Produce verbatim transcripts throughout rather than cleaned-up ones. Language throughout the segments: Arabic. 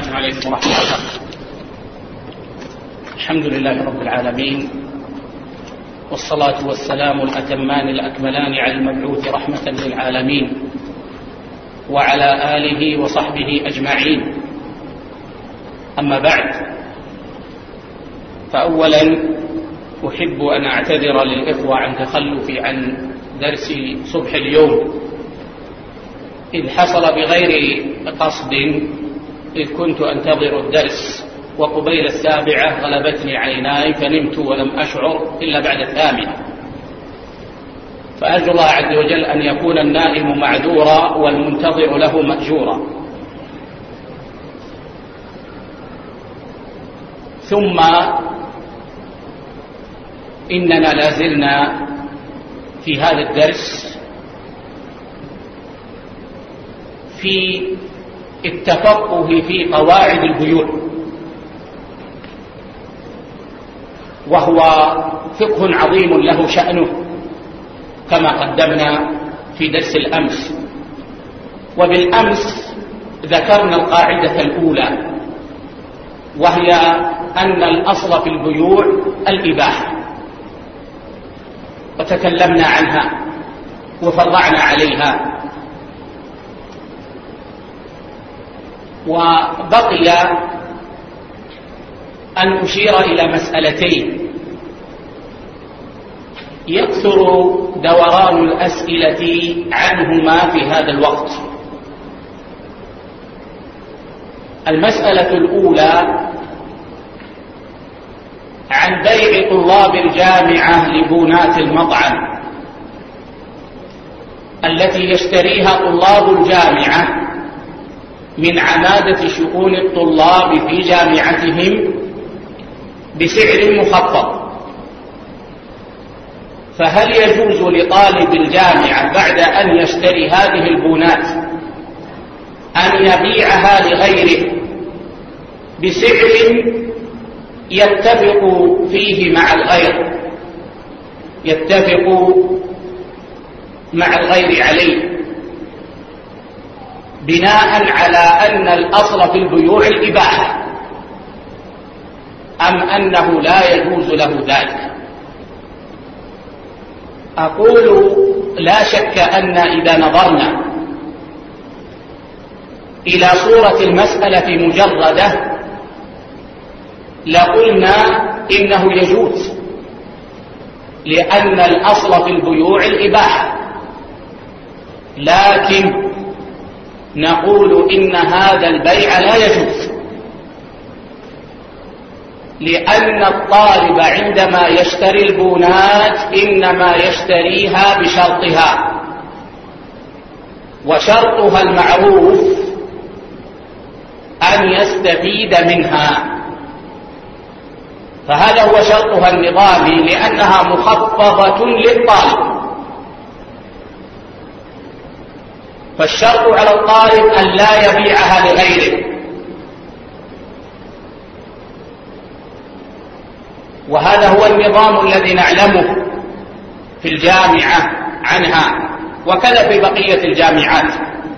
السلام عليكم ورحمة الله. الحمد لله رب العالمين، والصلاة والسلام الأتمان الأكملان على المبعوث رحمة للعالمين وعلى آله وصحبه أجمعين. أما بعد، فأولا أحب أن أعتذر للإخوة عن تخلفي عن درس صبح اليوم، إذ حصل بغير قصد، إذ كنت أنتظر الدرس وقبيل السابعة غلبتني عيناي فنمت ولم أشعر إلا بعد الثامنة، فأرجو الله عز وجل أن يكون النائم معذورا والمنتظر له مأجورا. ثم إننا لازلنا في هذا الدرس في التفقه في قواعد البيوع، وهو فقه عظيم له شأنه كما قدمنا في درس الأمس. وبالأمس ذكرنا القاعدة الأولى، وهي أن الأصل في البيوع الإباحة، وتكلمنا عنها وفرعنا عليها. وبقي أن أشير إلى مسألتين يكثر دوران الأسئلة عنهما في هذا الوقت. المسألة الأولى عن بيع طلاب الجامعة لبونات المطعم التي يشتريها طلاب الجامعة من عمادة شؤون الطلاب في جامعتهم بسعر مخفض. فهل يجوز لطالب الجامعة بعد أن يشتري هذه البونات أن يبيعها لغيره بسعر يتفق فيه مع الغير يتفق مع الغير عليه، بناء على أن الأصل في البيوع الإباحة، أم أنه لا يجوز له ذلك؟ أقول لا شك أن إذا نظرنا إلى صورة المسألة مجردة لقلنا إنه يجوز، لأن الأصل في البيوع الإباحة. لكن نقول إن هذا البيع لا يجوز، لأن الطالب عندما يشتري البونات إنما يشتريها بشرطها، وشرطها المعروف أن يستفيد منها، فهذا هو شرطها النظامي، لأنها مخفضة للطالب. فالشرط على الطالب أن لا يبيعها لغيره، وهذا هو النظام الذي نعلمه في الجامعة عنها، وكذا في بقية الجامعات.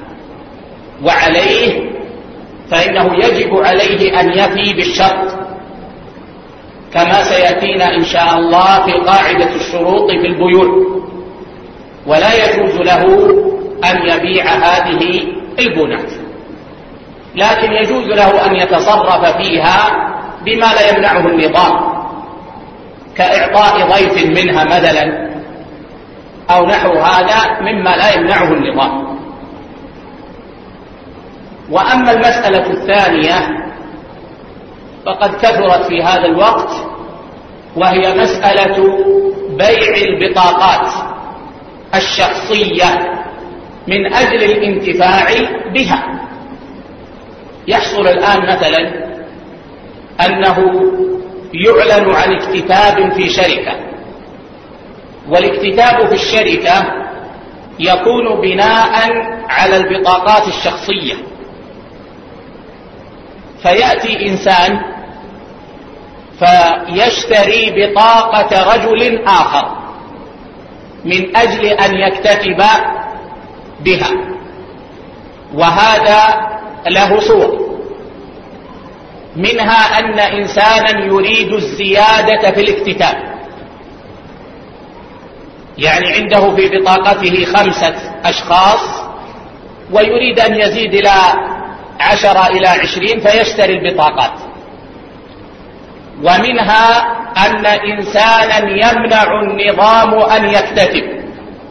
وعليه فإنه يجب عليه أن يفي بالشرط، كما سيأتينا إن شاء الله في قاعدة الشروط في البيوع. ولا يجوز له أن يبيع هذه البنات، لكن يجوز له أن يتصرف فيها بما لا يمنعه النظام، كإعطاء ضيف منها مثلا أو نحو هذا مما لا يمنعه النظام. وأما المسألة الثانية فقد كثرت في هذا الوقت، وهي مسألة بيع البطاقات الشخصية من أجل الانتفاع بها. يحصل الآن مثلا أنه يعلن عن اكتتاب في شركة، والاكتتاب في الشركة يكون بناء على البطاقات الشخصية، فيأتي إنسان فيشتري بطاقة رجل آخر من أجل أن يكتتب بها، وهذا له صور. منها أن إنسانا يريد الزيادة في الاكتتاب، يعني عنده في بطاقته خمسة أشخاص ويريد أن يزيد إلى عشرة إلى عشرين فيشتري البطاقات. ومنها أن إنسانا يمنع النظام أن يكتتب،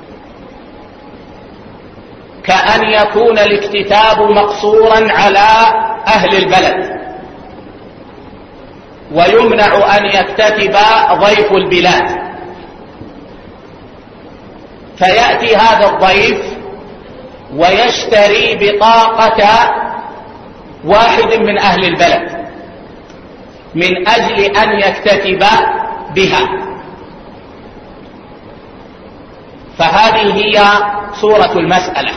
كأن يكون الاكتتاب مقصورا على أهل البلد ويمنع أن يكتتب ضيف البلاد، فيأتي هذا الضيف ويشتري بطاقة واحد من أهل البلد من أجل أن يكتتب بها. فهذه هي صورة المسألة،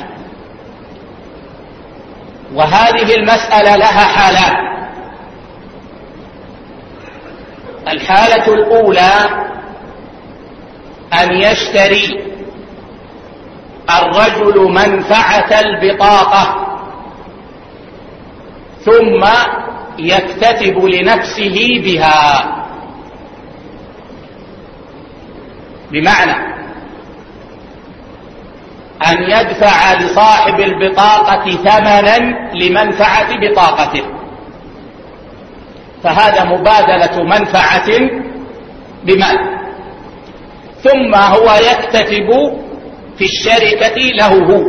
وهذه المسألة لها حالات. الحالة الأولى أن يشتري الرجل منفعة البطاقة ثم يكتتب لنفسه بها، بمعنى أن يدفع لصاحب البطاقة ثمنا لمنفعة بطاقته، فهذا مبادلة منفعة بمال، ثم هو يكتتب في الشركة له هو،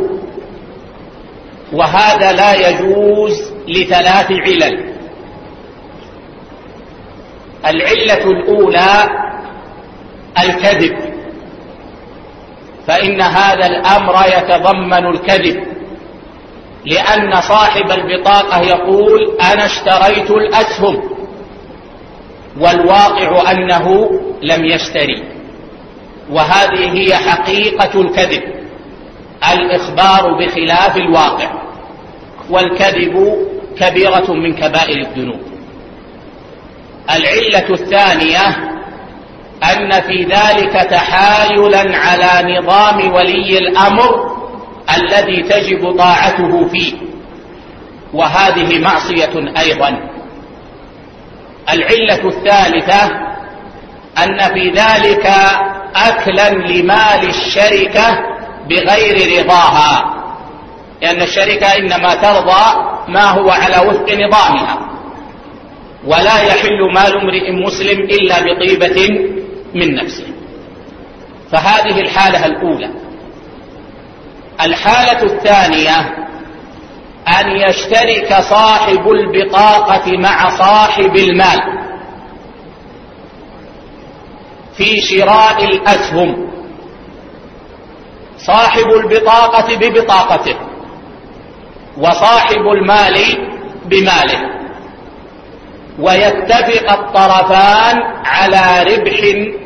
وهذا لا يجوز لثلاث علل. العلة الأولى الكذب، فإن هذا الأمر يتضمن الكذب، لأن صاحب البطاقة يقول أنا اشتريت الأسهم والواقع أنه لم يشتري، وهذه هي حقيقة الكذب، الإخبار بخلاف الواقع، والكذب كبيرة من كبائر الذنوب. العلة الثانية أن في ذلك تحايلا على نظام ولي الأمر الذي تجب طاعته فيه، وهذه معصية أيضا. العلة الثالثة أن في ذلك أكلا لمال الشركة بغير رضاها، لأن الشركة إنما ترضى ما هو على وفق نظامها، ولا يحل مال امرئ مسلم إلا بطيبة من نفسه. فهذه الحالة الأولى. الحالة الثانية أن يشترك صاحب البطاقة مع صاحب المال في شراء الأسهم، صاحب البطاقة ببطاقته وصاحب المال بماله، ويتفق الطرفان على ربح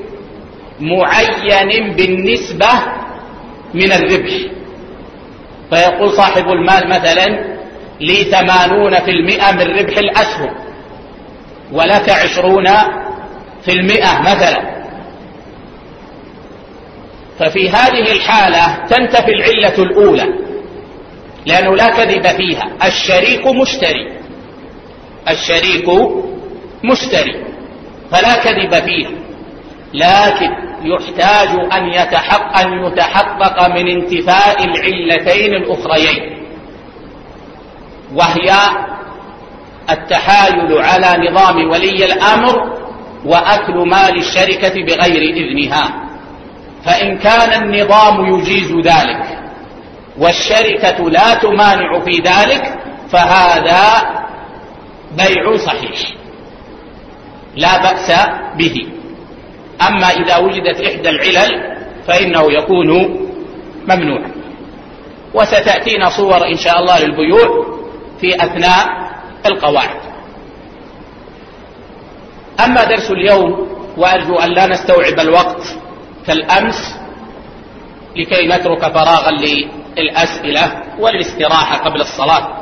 معين بالنسبة من الربح، فيقول صاحب المال مثلا لي ثمانون في المئة من ربح الأسهم ولك عشرون في المئة مثلا. ففي هذه الحالة تنتفي العلة الأولى، لأنه لا كذب فيها، الشريك مشتري، الشريك مشتري فلا كذب فيها، لكن يحتاج أن يتحقق, أن يتحقق من انتفاء العلتين الأخريين، وهي التحايل على نظام ولي الأمر وأكل مال الشركة بغير إذنها. فإن كان النظام يجيز ذلك والشركة لا تمانع في ذلك فهذا بيع صحيح لا بأس به. أما إذا وجدت إحدى العلل فإنه يكون ممنوعا. وستأتينا صور إن شاء الله للبيوع في أثناء القواعد. أما درس اليوم وأرجو أن لا نستوعب الوقت كالأمس لكي نترك فراغا للأسئلة والاستراحة قبل الصلاة.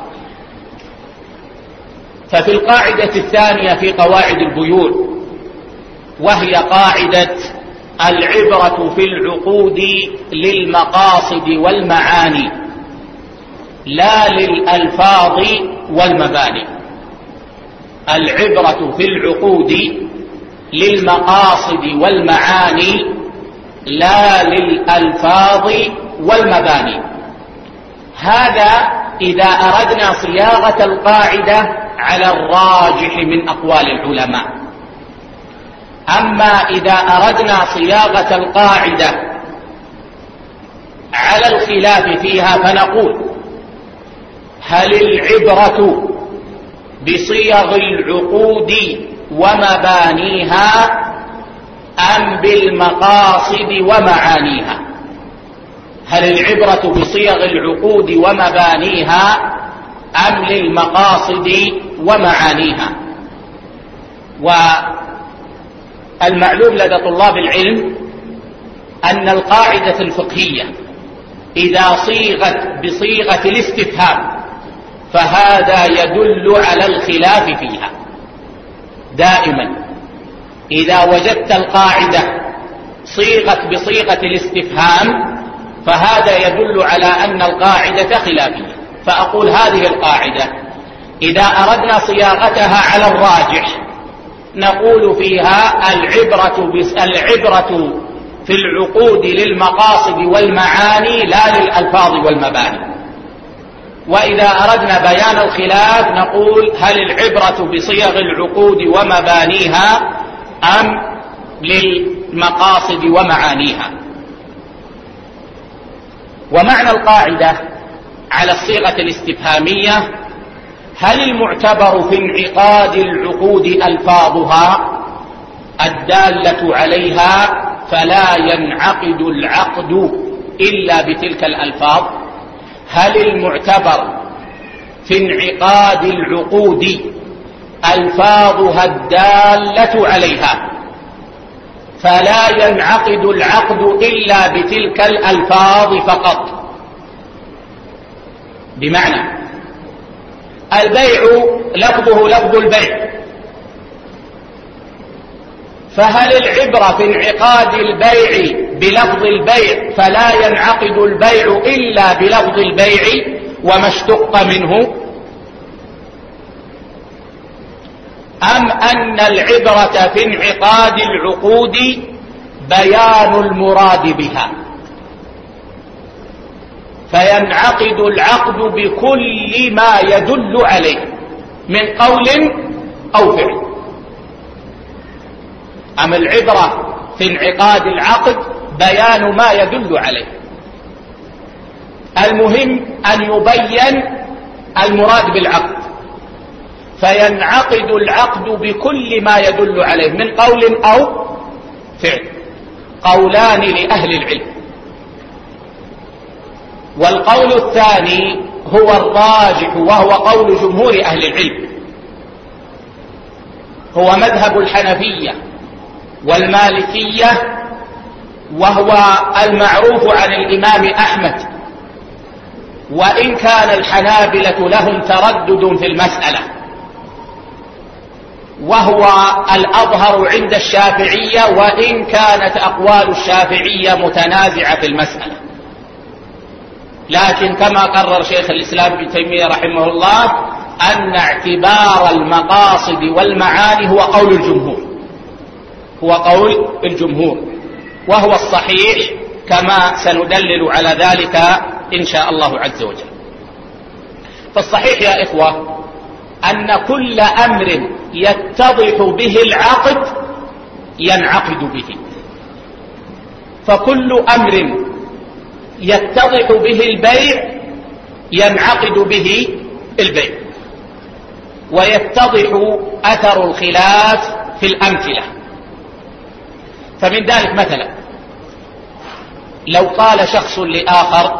ففي القاعدة الثانية في قواعد البيوع، وهي قاعدة العبرة في العقود للمقاصد والمعاني لا للألفاظ والمباني. العبرة في العقود للمقاصد والمعاني لا للألفاظ والمباني. هذا إذا أردنا صياغة القاعدة على الراجح من أقوال العلماء. أما إذا أردنا صياغة القاعدة على الخلاف فيها فنقول: هل العبرة بصيغ العقود ومبانيها أم بالمقاصد ومعانيها؟ هل العبرة بصيغ العقود ومبانيها أم للمقاصد ومعانيها؟ والمعلوم لدى طلاب العلم أن القاعدة الفقهية إذا صيغت بصيغة الاستفهام فهذا يدل على الخلاف فيها. دائما إذا وجدت القاعدة صيغت بصيغة الاستفهام فهذا يدل على أن القاعدة خلافية. فأقول: هذه القاعدة إذا أردنا صياغتها على الراجح نقول فيها: العبرة العبرة في العقود للمقاصد والمعاني لا للألفاظ والمباني. وإذا أردنا بيان الخلاف نقول: هل العبرة بصيغ العقود ومبانيها أم للمقاصد ومعانيها؟ ومعنى القاعدة على الصيغة الاستفهامية: هل المعتبر في انعقاد العقود ألفاظها الدالة عليها فلا ينعقد العقد إلا بتلك الألفاظ؟ هل المعتبر في انعقاد العقود ألفاظها الدالة عليها فلا ينعقد العقد إلا بتلك الألفاظ فقط؟ بمعنى البيع لفظه لفظ البيع، فهل العبرة في انعقاد البيع بلفظ البيع فلا ينعقد البيع إلا بلفظ البيع وما اشتق منه، أم أن العبرة في انعقاد العقود بيان المراد بها فينعقد العقد بكل ما يدل عليه من قول أو فعل؟ أم العبرة في انعقاد العقد بيان ما يدل عليه؟ المهم أن يبين المراد بالعقد فينعقد العقد بكل ما يدل عليه من قول أو فعل. قولان لأهل العلم، والقول الثاني هو الراجح وهو قول جمهور أهل العلم، هو مذهب الحنفية والمالكية، وهو المعروف عن الإمام أحمد، وإن كان الحنابلة لهم تردد في المسألة، وهو الأظهر عند الشافعية وإن كانت أقوال الشافعية متنازعة في المسألة. لكن كما قرر شيخ الإسلام ابن تيمية رحمه الله أن اعتبار المقاصد والمعاني هو قول الجمهور، هو قول الجمهور وهو الصحيح كما سندلل على ذلك إن شاء الله عز وجل. فالصحيح يا إخوة أن كل أمر يتضح به العقد ينعقد به، فكل أمر يتضح به البيع ينعقد به البيع، ويتضح أثر الخلاف في الأمثلة. فمن ذلك مثلا لو قال شخص لآخر: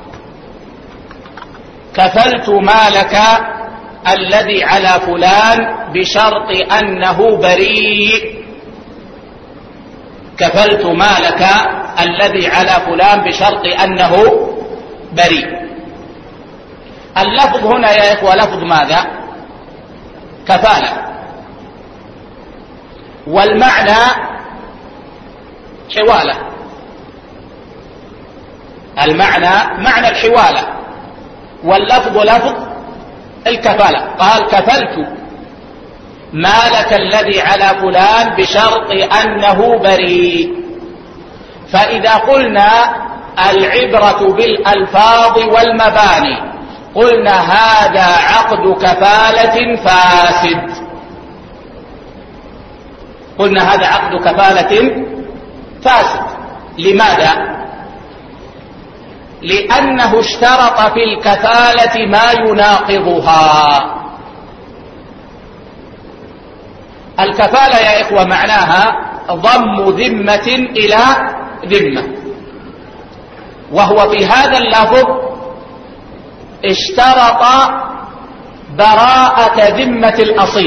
كفلت مالك الذي على فلان بشرط أنه بريء، كفلت مالك الذي على فلان بشرط أنه بريء. اللفظ هنا يا إخوة لفظ ماذا؟ كفالة، والمعنى حوالة، المعنى معنى الحوالة، واللفظ لفظ الكفالة. قال: كفلت ما لك الذي على فلان بشرط أنه بريء. فإذا قلنا العبرة بالألفاظ والمباني قلنا هذا عقد كفالة فاسد. قلنا هذا عقد كفالة فاسد. لماذا؟ لأنه اشترط في الكفالة ما يناقضها. الكفالة يا إخوة معناها ضم ذمة إلى ذمة، وهو في هذا اللفظ اشترط براءة ذمة الأصيل،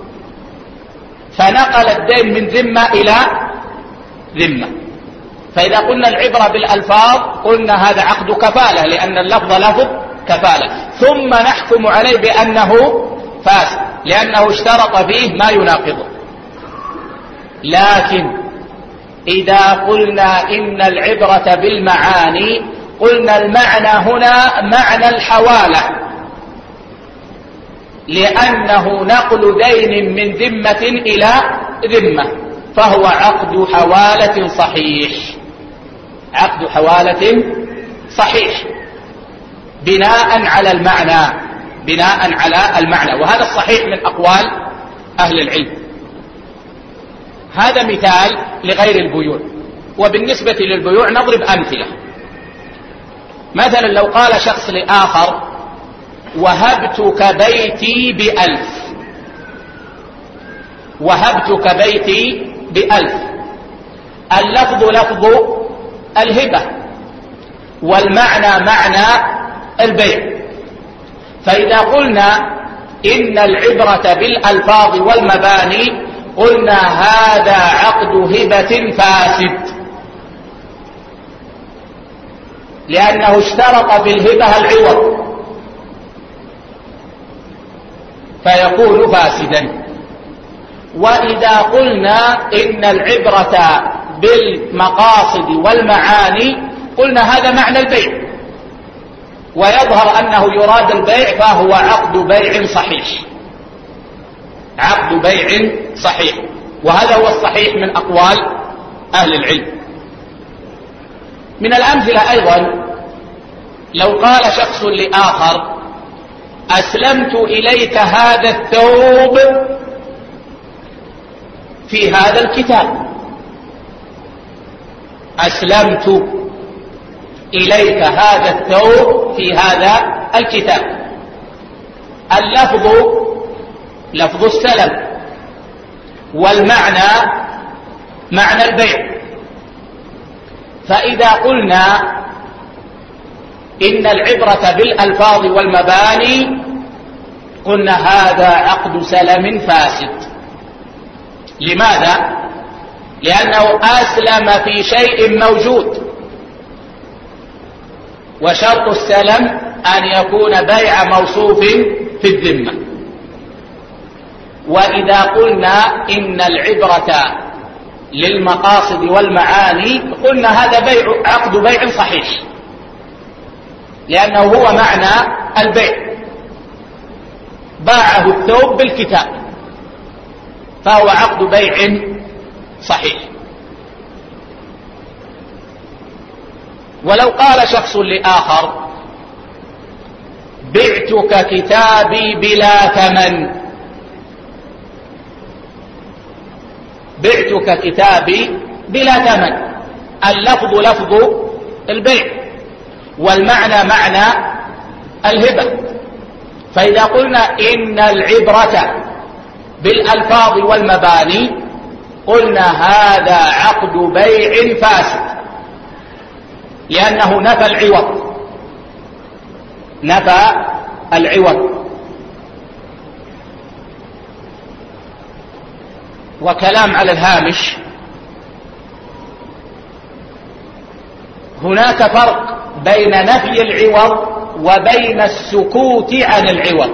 فنقل الدين من ذمة إلى ذمة. فإذا قلنا العبرة بالألفاظ قلنا هذا عقد كفالة لأن اللفظ لفظ كفالة، ثم نحكم عليه بأنه فاسد لأنه اشترط فيه ما يناقضه. لكن إذا قلنا إن العبرة بالمعاني قلنا المعنى هنا معنى الحوالة، لأنه نقل دين من ذمة إلى ذمة، فهو عقد حوالة صحيح. عقد حوالة صحيح بناء على المعنى، بناء على المعنى، وهذا الصحيح من أقوال أهل العلم. هذا مثال لغير البيوع. وبالنسبة للبيوع نضرب أمثلة. مثلا لو قال شخص لآخر وهبتك بيتي بألف، وهبتك بيتي بألف، اللفظ لفظ الهبة والمعنى معنى البيع. فإذا قلنا إن العبرة بالألفاظ والمباني قلنا هذا عقد هبة فاسد، لأنه اشترط بالهبة العوض فيكون فاسدا. وإذا قلنا إن العبرة بالمقاصد والمعاني قلنا هذا معنى البيع، ويظهر أنه يراد البيع فهو عقد بيع صحيح، عقد بيع صحيح. وهذا هو الصحيح من أقوال أهل العلم. من الأمثلة أيضا لو قال شخص لآخر أسلمت إليك هذا الثوب في هذا الكتاب، أسلمت إليك هذا الثوب في هذا الكتاب، اللفظ لفظ السلم والمعنى معنى البيع. فإذا قلنا إن العبرة بالألفاظ والمباني قلنا هذا عقد سلم فاسد. لماذا؟ لأنه أسلم في شيء موجود، وشرط السلم أن يكون بيع موصوف في الذمة. وإذا قلنا إن العبرة للمقاصد والمعاني قلنا هذا بيع عقد بيع صحيح، لأنه هو معنى البيع، باعه الثوب بالكتاب فهو عقد بيع صحيح. ولو قال شخص لآخر بعتك كتابي بلا ثمن، بعتك كتابي بلا ثمن، اللفظ لفظ البيع والمعنى معنى الهبة. فإذا قلنا إن العبرة بالألفاظ والمباني قلنا هذا عقد بيع فاسد، لأنه نفى العوض، نفى العوض. وكلام على الهامش، هناك فرق بين نفي العوض وبين السكوت عن العوض.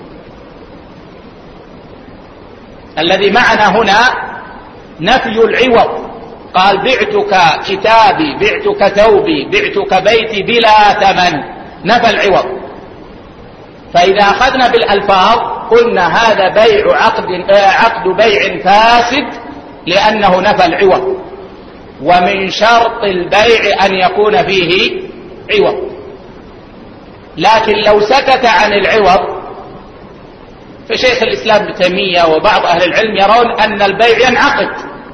الذي معنا هنا نفي العوض، قال بعتك كتابي، بعتك ثوبي، بعتك بيتي بلا ثمن، نفى العوض. فإذا أخذنا بالألفاظ قلنا هذا بيع عقد عقد بيع فاسد لأنه نفى العوض، ومن شرط البيع أن يكون فيه عوض. لكن لو سكت عن العوض فشيخ الإسلام ابن تيمية وبعض أهل العلم يرون أن البيع ينعقد،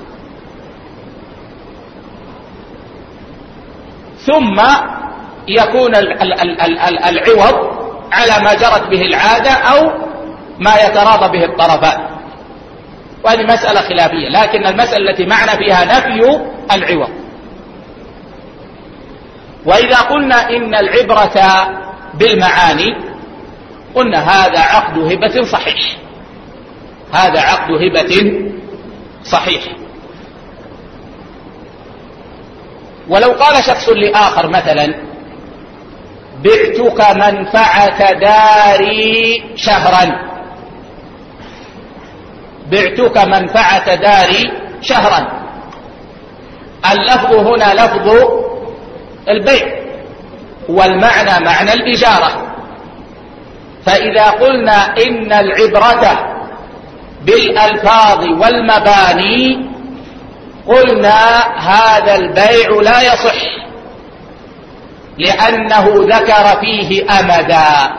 ثم يكون العوض على ما جرت به العادة أو ما يتراضى به الطرفان، وهذه مسألة خلافية، لكن المسألة التي معنا فيها نفي العوض. وإذا قلنا إن العبرة بالمعاني قلنا هذا عقد هبة صحيح، هذا عقد هبة صحيح. ولو قال شخص لآخر مثلا بعتك منفعة داري شهرا، بعتك منفعة داري شهرا، اللفظ هنا لفظ البيع والمعنى معنى الإجارة، فإذا قلنا إن العبرة بالألفاظ والمباني قلنا هذا البيع لا يصح لأنه ذكر فيه أمدا.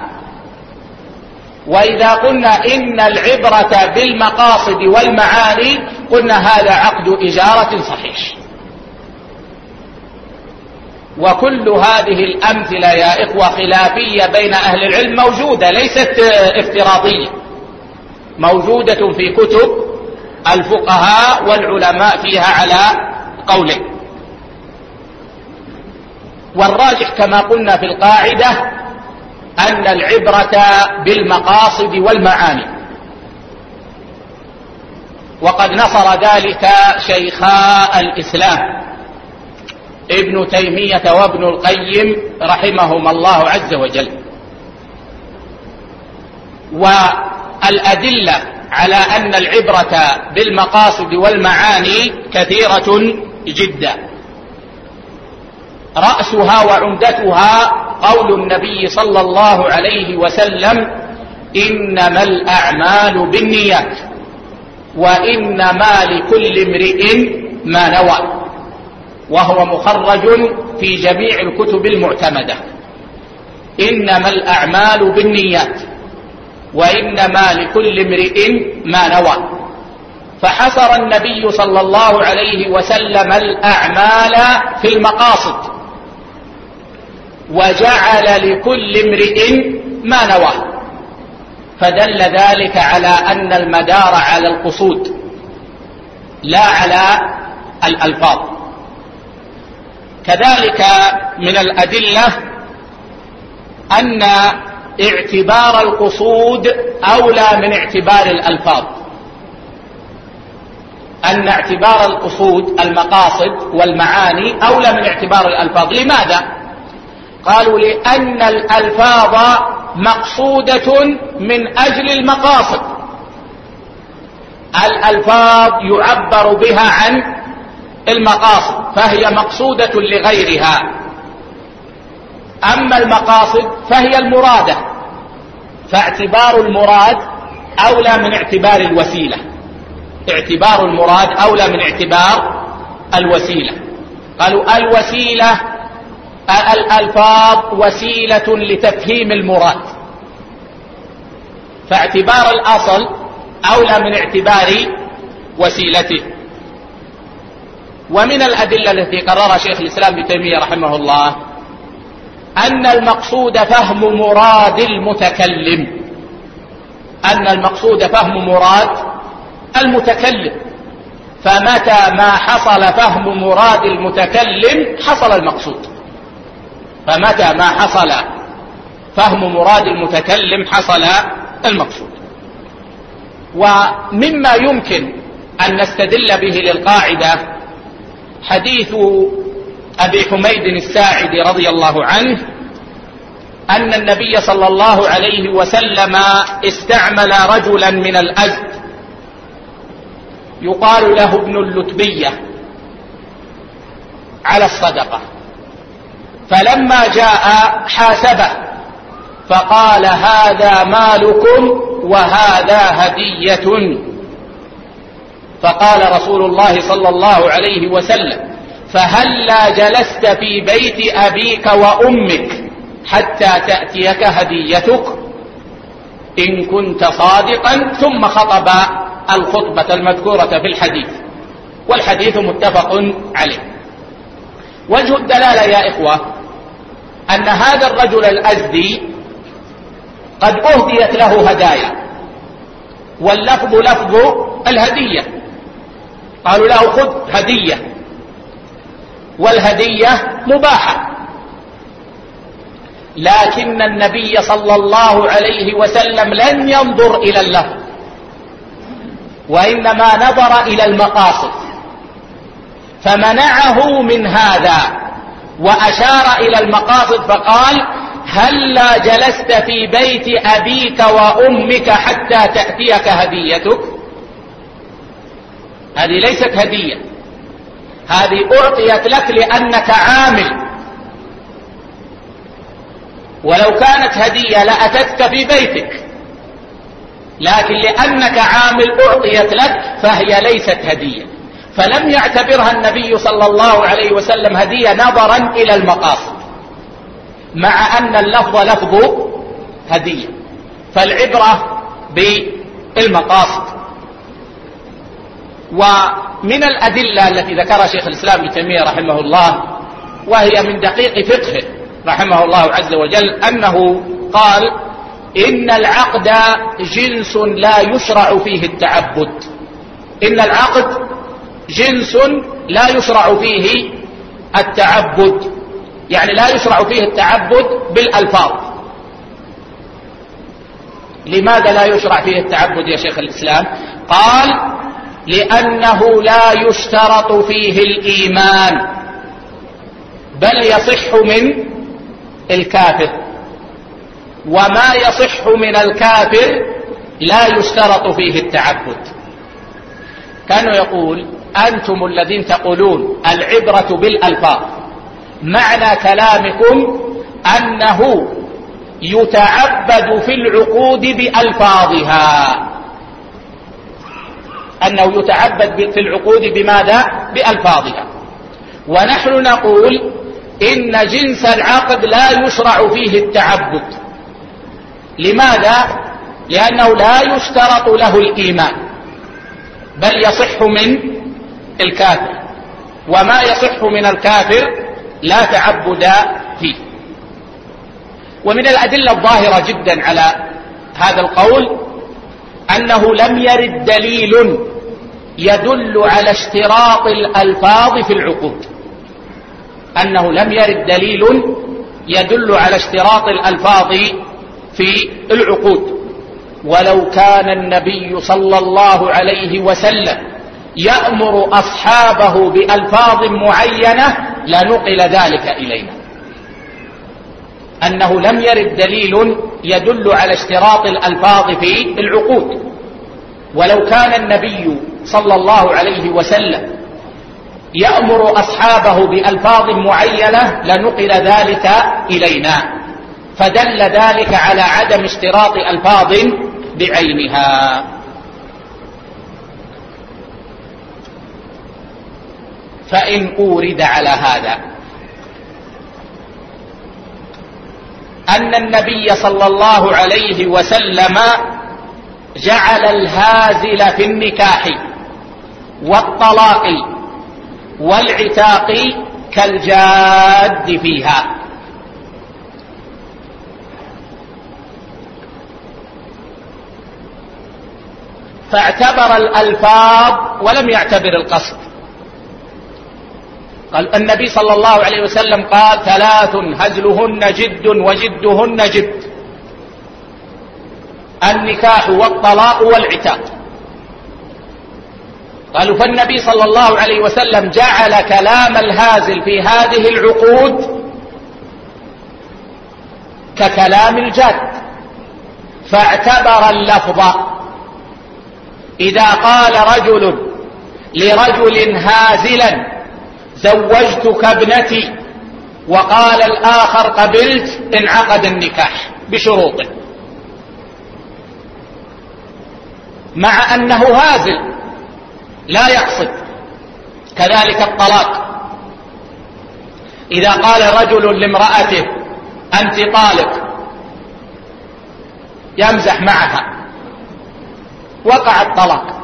وإذا قلنا إن العبرة بالمقاصد والمعاني قلنا هذا عقد إجارة صحيح. وكل هذه الأمثلة يا إخوة خلافية بين أهل العلم موجودة، ليست افتراضية، موجودة في كتب الفقهاء والعلماء فيها على قولين. والراجح كما قلنا في القاعدة أن العبرة بالمقاصد والمعاني، وقد نصر ذلك شيخا الإسلام ابن تيمية وابن القيم رحمهما الله عز وجل. والأدلة على أن العبرة بالمقاصد والمعاني كثيرة جدا، رأسها وعمدتها قول النبي صلى الله عليه وسلم إنما الأعمال بالنيات وإنما لكل امرئ ما نوى، وهو مخرج في جميع الكتب المعتمدة. إنما الأعمال بالنيات وإنما لكل امرئ ما نوى، فحصر النبي صلى الله عليه وسلم الأعمال في المقاصد وجعل لكل امرئ ما نوى، فدل ذلك على أن المدار على القصود لا على الألفاظ. كذلك من الأدلة أن اعتبار القصود أولى من اعتبار الألفاظ، أن اعتبار القصود المقاصد والمعاني أولى من اعتبار الألفاظ. لماذا؟ قالوا لأن الألفاظ مقصودة من أجل المقاصد، الألفاظ يعبر بها عن المقاصد فهي مقصودة لغيرها، أما المقاصد فهي المرادة، فاعتبار المراد أولى من اعتبار الوسيلة، اعتبار المراد أولى من اعتبار الوسيلة. قالوا الوسيلة الألفاظ وسيلة لتفهيم المراد، فاعتبار الأصل أولى من اعتبار وسيلته. ومن الأدلة التي قررها شيخ الإسلام ابن تيمية رحمه الله أن المقصود فهم مراد المتكلم، أن المقصود فهم مراد المتكلم، فمتى ما حصل فهم مراد المتكلم حصل المقصود، فمتى ما حصل فهم مراد المتكلم حصل المقصود. ومما يمكن أن نستدل به للقاعدة حديث أبي حميد الساعدي رضي الله عنه أن النبي صلى الله عليه وسلم استعمل رجلا من الأزد يقال له ابن اللتبية على الصدقة، فلما جاء حاسبه فقال هذا مالكم وهذا هدية. فقال رسول الله صلى الله عليه وسلم: فهلا جلست في بيت أبيك وأمك حتى تأتيك هديتك إن كنت صادقا. ثم خطب الخطبة المذكورة في الحديث، والحديث متفق عليه. وجه الدلالة يا إخوة أن هذا الرجل الأزدي قد أهديت له هدايا، واللفظ لفظ الهدية، قالوا له خذ هدية، والهدية مباحة. لكن النبي صلى الله عليه وسلم لن ينظر إلى اللفظ، وإنما نظر إلى المقاصد، فمنعه من هذا وأشار إلى المقاصد فقال: هلا جلست في بيت أبيك وأمك حتى تأتيك هديتك. هذه ليست هدية، هذه أعطيت لك لأنك عامل، ولو كانت هدية لأتتك في بيتك، لكن لأنك عامل أعطيت لك فهي ليست هدية. فلم يعتبرها النبي صلى الله عليه وسلم هدية نظرا إلى المقاصد، مع أن اللفظ لفظ هدية، فالعبرة بالمقاصد. ومن الأدلة التي ذكرها شيخ الإسلام ابن تيمية رحمه الله، وهي من دقيق فقهه رحمه الله عز وجل، أنه قال: إن العقد جنس لا يشرع فيه التعبد. إن العقد جنس لا يشرع فيه التعبد، يعني لا يشرع فيه التعبد بالألفاظ. لماذا لا يشرع فيه التعبد يا شيخ الإسلام؟ قال: لأنه لا يشترط فيه الإيمان، بل يصح من الكافر، وما يصح من الكافر لا يشترط فيه التعبد. كانوا يقول: أنتم الذين تقولون العبرة بالألفاظ، معنى كلامكم أنه يتعبد في العقود بألفاظها، أنه يتعبد في العقود بماذا؟ بألفاظها. ونحن نقول إن جنس العقد لا يشرع فيه التعبد. لماذا؟ لأنه لا يشترط له الإيمان، بل يصح من الكافر، وما يصح من الكافر لا تعبد فيه. ومن الأدلة الظاهرة جدا على هذا القول أنه لم يرد دليل يدل على اشتراط الألفاظ في العقود، أنه لم يرد دليل يدل على اشتراط الألفاظ في العقود. ولو كان النبي صلى الله عليه وسلم يأمر أصحابه بألفاظ معينة لنقل ذلك إلينا، أنه لم يرد دليل يدل على اشتراط الألفاظ في العقود. ولو كان النبي صلى الله عليه وسلم يأمر أصحابه بألفاظ معينة لنقل ذلك إلينا، فدل ذلك على عدم اشتراط ألفاظ بعينها. فإن أورد على هذا أن النبي صلى الله عليه وسلم جعل الهازل في النكاح والطلاق والعتاق كالجاد فيها، فاعتبر الألفاظ ولم يعتبر القصد. قال النبي صلى الله عليه وسلم قال: ثلاث هزلهن جد وجدهن جد: النكاح والطلاق والعتاق. قالوا فالنبي صلى الله عليه وسلم جعل كلام الهازل في هذه العقود ككلام الجاد، فاعتبر اللفظ. إذا قال رجل لرجل هازلا: زوجتك ابنتي، وقال الآخر قبلت، انعقد النكاح بشروطه. مع أنه هازل لا يقصد. كذلك الطلاق، إذا قال رجل لامرأته أنت طالق يمزح معها وقع الطلاق،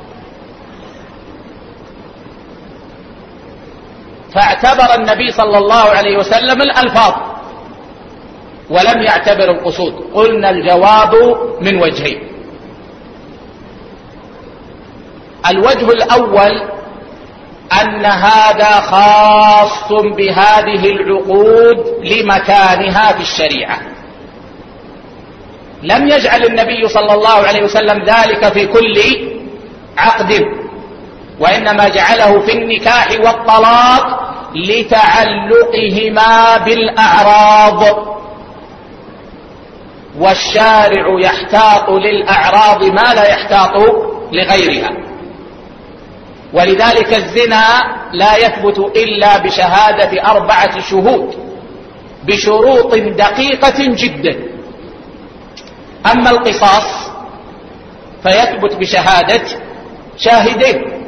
فاعتبر النبي صلى الله عليه وسلم الألفاظ ولم يعتبر القصود. قلنا الجواب من وجهين. الوجه الأول أن هذا خاص بهذه العقود لمكانها في الشريعة، لم يجعل النبي صلى الله عليه وسلم ذلك في كل عقد، وإنما جعله في النكاح والطلاق لتعلقهما بالأعراض، والشارع يحتاط للأعراض ما لا يحتاط لغيرها. ولذلك الزنا لا يثبت إلا بشهادة أربعة شهود بشروط دقيقة جدا. أما القصاص فيثبت بشهادة شاهدين،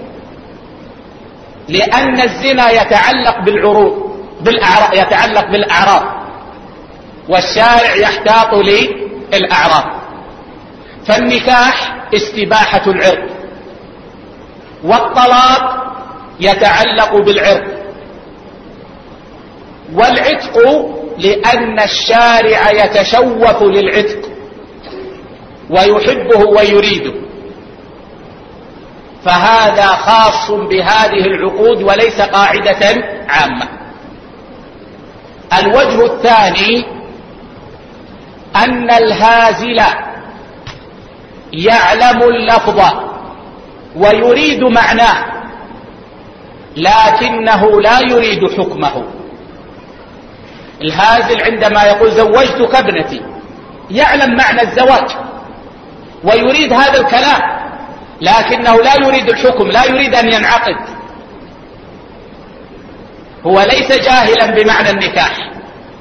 لأن الزنا يتعلق بالعروض بالأعراض يتعلق بالأعراض والشارع يحتاط للأعراض. فالنكاح استباحة العرض، والطلاق يتعلق بالعرض، والعتق لأن الشارع يتشوف للعتق ويحبه ويريده، فهذا خاص بهذه العقود وليس قاعدة عامة. الوجه الثاني أن الهازل يعلم اللفظ ويريد معناه لكنه لا يريد حكمه. الهازل عندما يقول زوجتك ابنتي يعلم معنى الزواج ويريد هذا الكلام، لكنه لا يريد الحكم، لا يريد أن ينعقد. هو ليس جاهلا بمعنى النكاح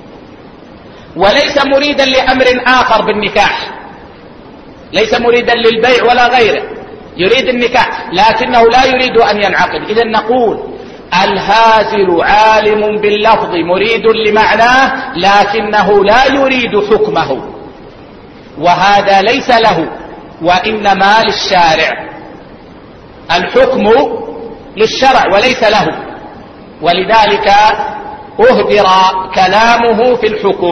وليس مريدا لأمر آخر بالنكاح، ليس مريدا للبيع ولا غيره، يريد النكاح لكنه لا يريد أن ينعقد. إذن نقول الهازل عالم باللفظ مريد لمعناه لكنه لا يريد حكمه، وهذا ليس له وإنما للشارع. الحكم للشرع وليس له، ولذلك أهدر كلامه في الحكم.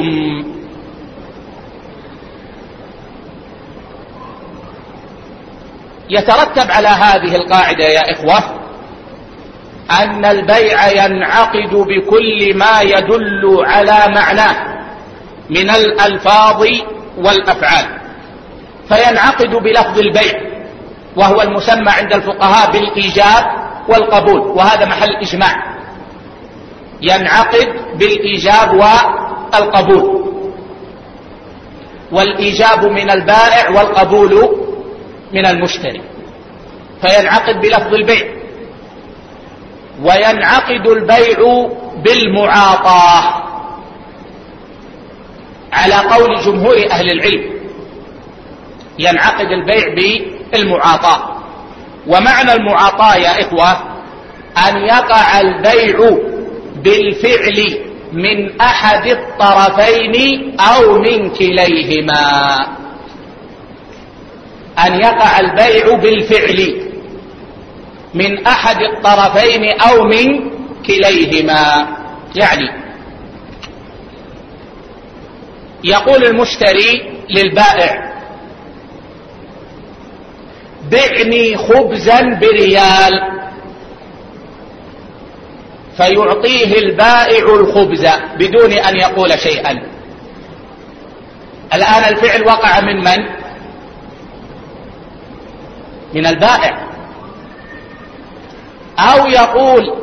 يترتب على هذه القاعدة يا إخوة أن البيع ينعقد بكل ما يدل على معناه من الألفاظ والأفعال، فينعقد بلفظ البيع وهو المسمى عند الفقهاء بالإيجاب والقبول، وهذا محل إجماع. ينعقد بالإيجاب والقبول، والإيجاب من البائع والقبول من المشتري، فينعقد بلفظ البيع. وينعقد البيع بالمعاطاة على قول جمهور أهل العلم، ينعقد البيع بالمعاطاة. ومعنى المعاطاة يا إخوة أن يقع البيع بالفعل من أحد الطرفين أو من كليهما، أن يقع البيع بالفعل من أحد الطرفين أو من كليهما. يعني يقول المشتري للبائع بعني خبزا بريال، فيعطيه البائع الخبز بدون أن يقول شيئا. الآن الفعل وقع من من؟ من البائع. أو يقول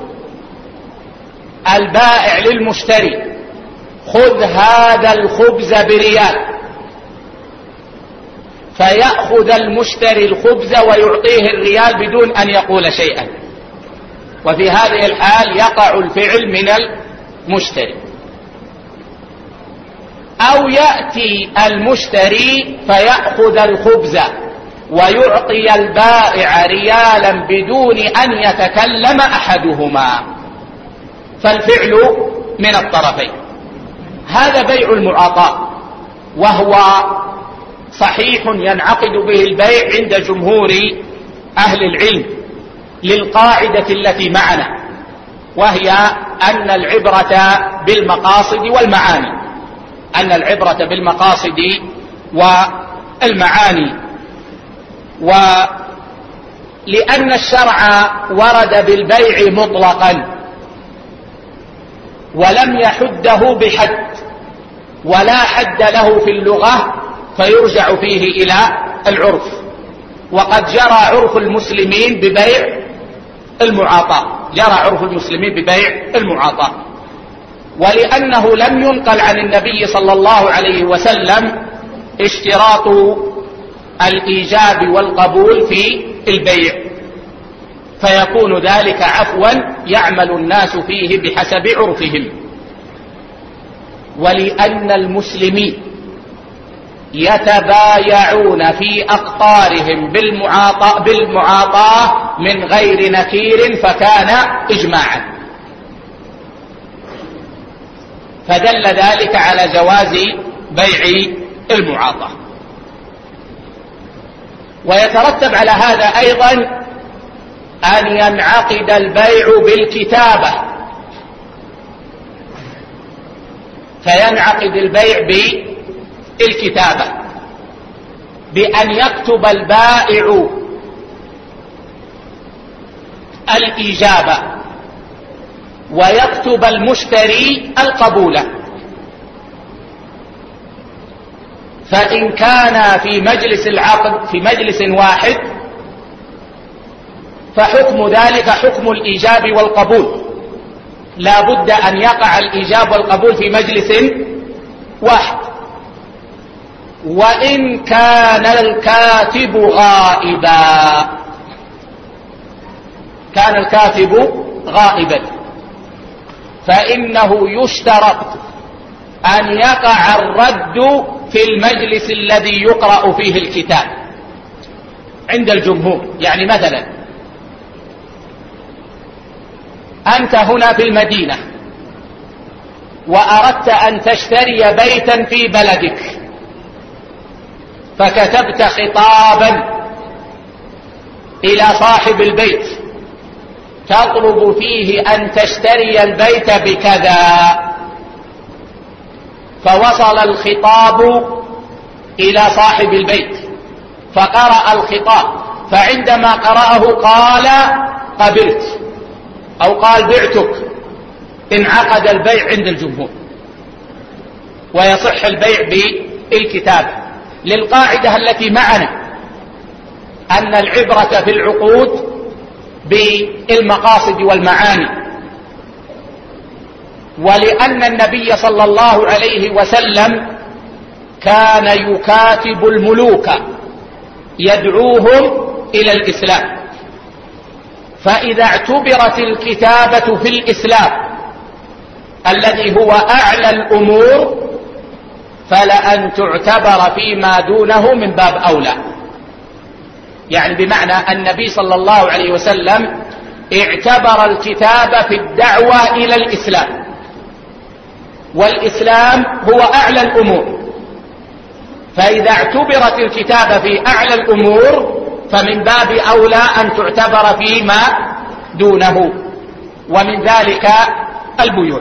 البائع للمشتري خذ هذا الخبز بريال، فيأخذ المشتري الخبز ويعطيه الريال بدون أن يقول شيئا، وفي هذه الحال يقع الفعل من المشتري. أو يأتي المشتري فيأخذ الخبز ويعطي البائع ريالا بدون أن يتكلم أحدهما، فالفعل من الطرفين. هذا بيع المعاطاة، وهو صحيح ينعقد به البيع عند جمهور أهل العلم للقاعدة التي معنا، وهي أن العبرة بالمقاصد والمعاني، أن العبرة بالمقاصد والمعاني. ولأن الشرع ورد بالبيع مطلقا ولم يحده بحد ولا حد له في اللغة، فيرجع فيه إلى العرف، وقد جرى عرف المسلمين ببيع المعاطاة، جرى عرف المسلمين ببيع المعاطاة. ولأنه لم ينقل عن النبي صلى الله عليه وسلم اشتراط الإيجاب والقبول في البيع، فيكون ذلك عفوا يعمل الناس فيه بحسب عرفهم. ولأن المسلمين يتبايعون في أقطارهم بالمعاطاة, بالمعاطاة من غير نكير، فكان إجماعا، فدل ذلك على جواز بيع المعاطاة. ويترتب على هذا أيضا أن ينعقد البيع بالكتابة، فينعقد البيع بالكتابة بأن يكتب البائع الإجابة ويكتب المشتري القبول. فإن كان في مجلس العقد في مجلس واحد فحكم ذلك حكم الإيجاب والقبول، لا بد أن يقع الإيجاب والقبول في مجلس واحد. وإن كان الكاتب غائبا كان الكاتب غائبا فإنه يشترط أن يقع الرد في المجلس الذي يقرأ فيه الكتاب عند الجمهور. يعني مثلا أنت هنا في المدينة وأردت أن تشتري بيتا في بلدك، فكتبت خطابا إلى صاحب البيت تطلب فيه أن تشتري البيت بكذا، فوصل الخطاب إلى صاحب البيت فقرأ الخطاب، فعندما قرأه قال قبلت أو قال بعتك، انعقد البيع عند الجمهور ويصح البيع بالكتاب، للقاعدة التي معنا أن العبرة في العقود بالمقاصد والمعاني. ولأن النبي صلى الله عليه وسلم كان يكاتب الملوك يدعوهم إلى الإسلام، فإذا اعتبرت الكتابة في الإسلام الذي هو أعلى الأمور فلأن تعتبر فيما دونه من باب أولى. يعني بمعنى النبي صلى الله عليه وسلم اعتبر الكتابة في الدعوة إلى الإسلام، والإسلام هو أعلى الأمور، فإذا اعتبرت الكتابة في أعلى الأمور فمن باب أولى أن تعتبر فيما دونه، ومن ذلك البيوع.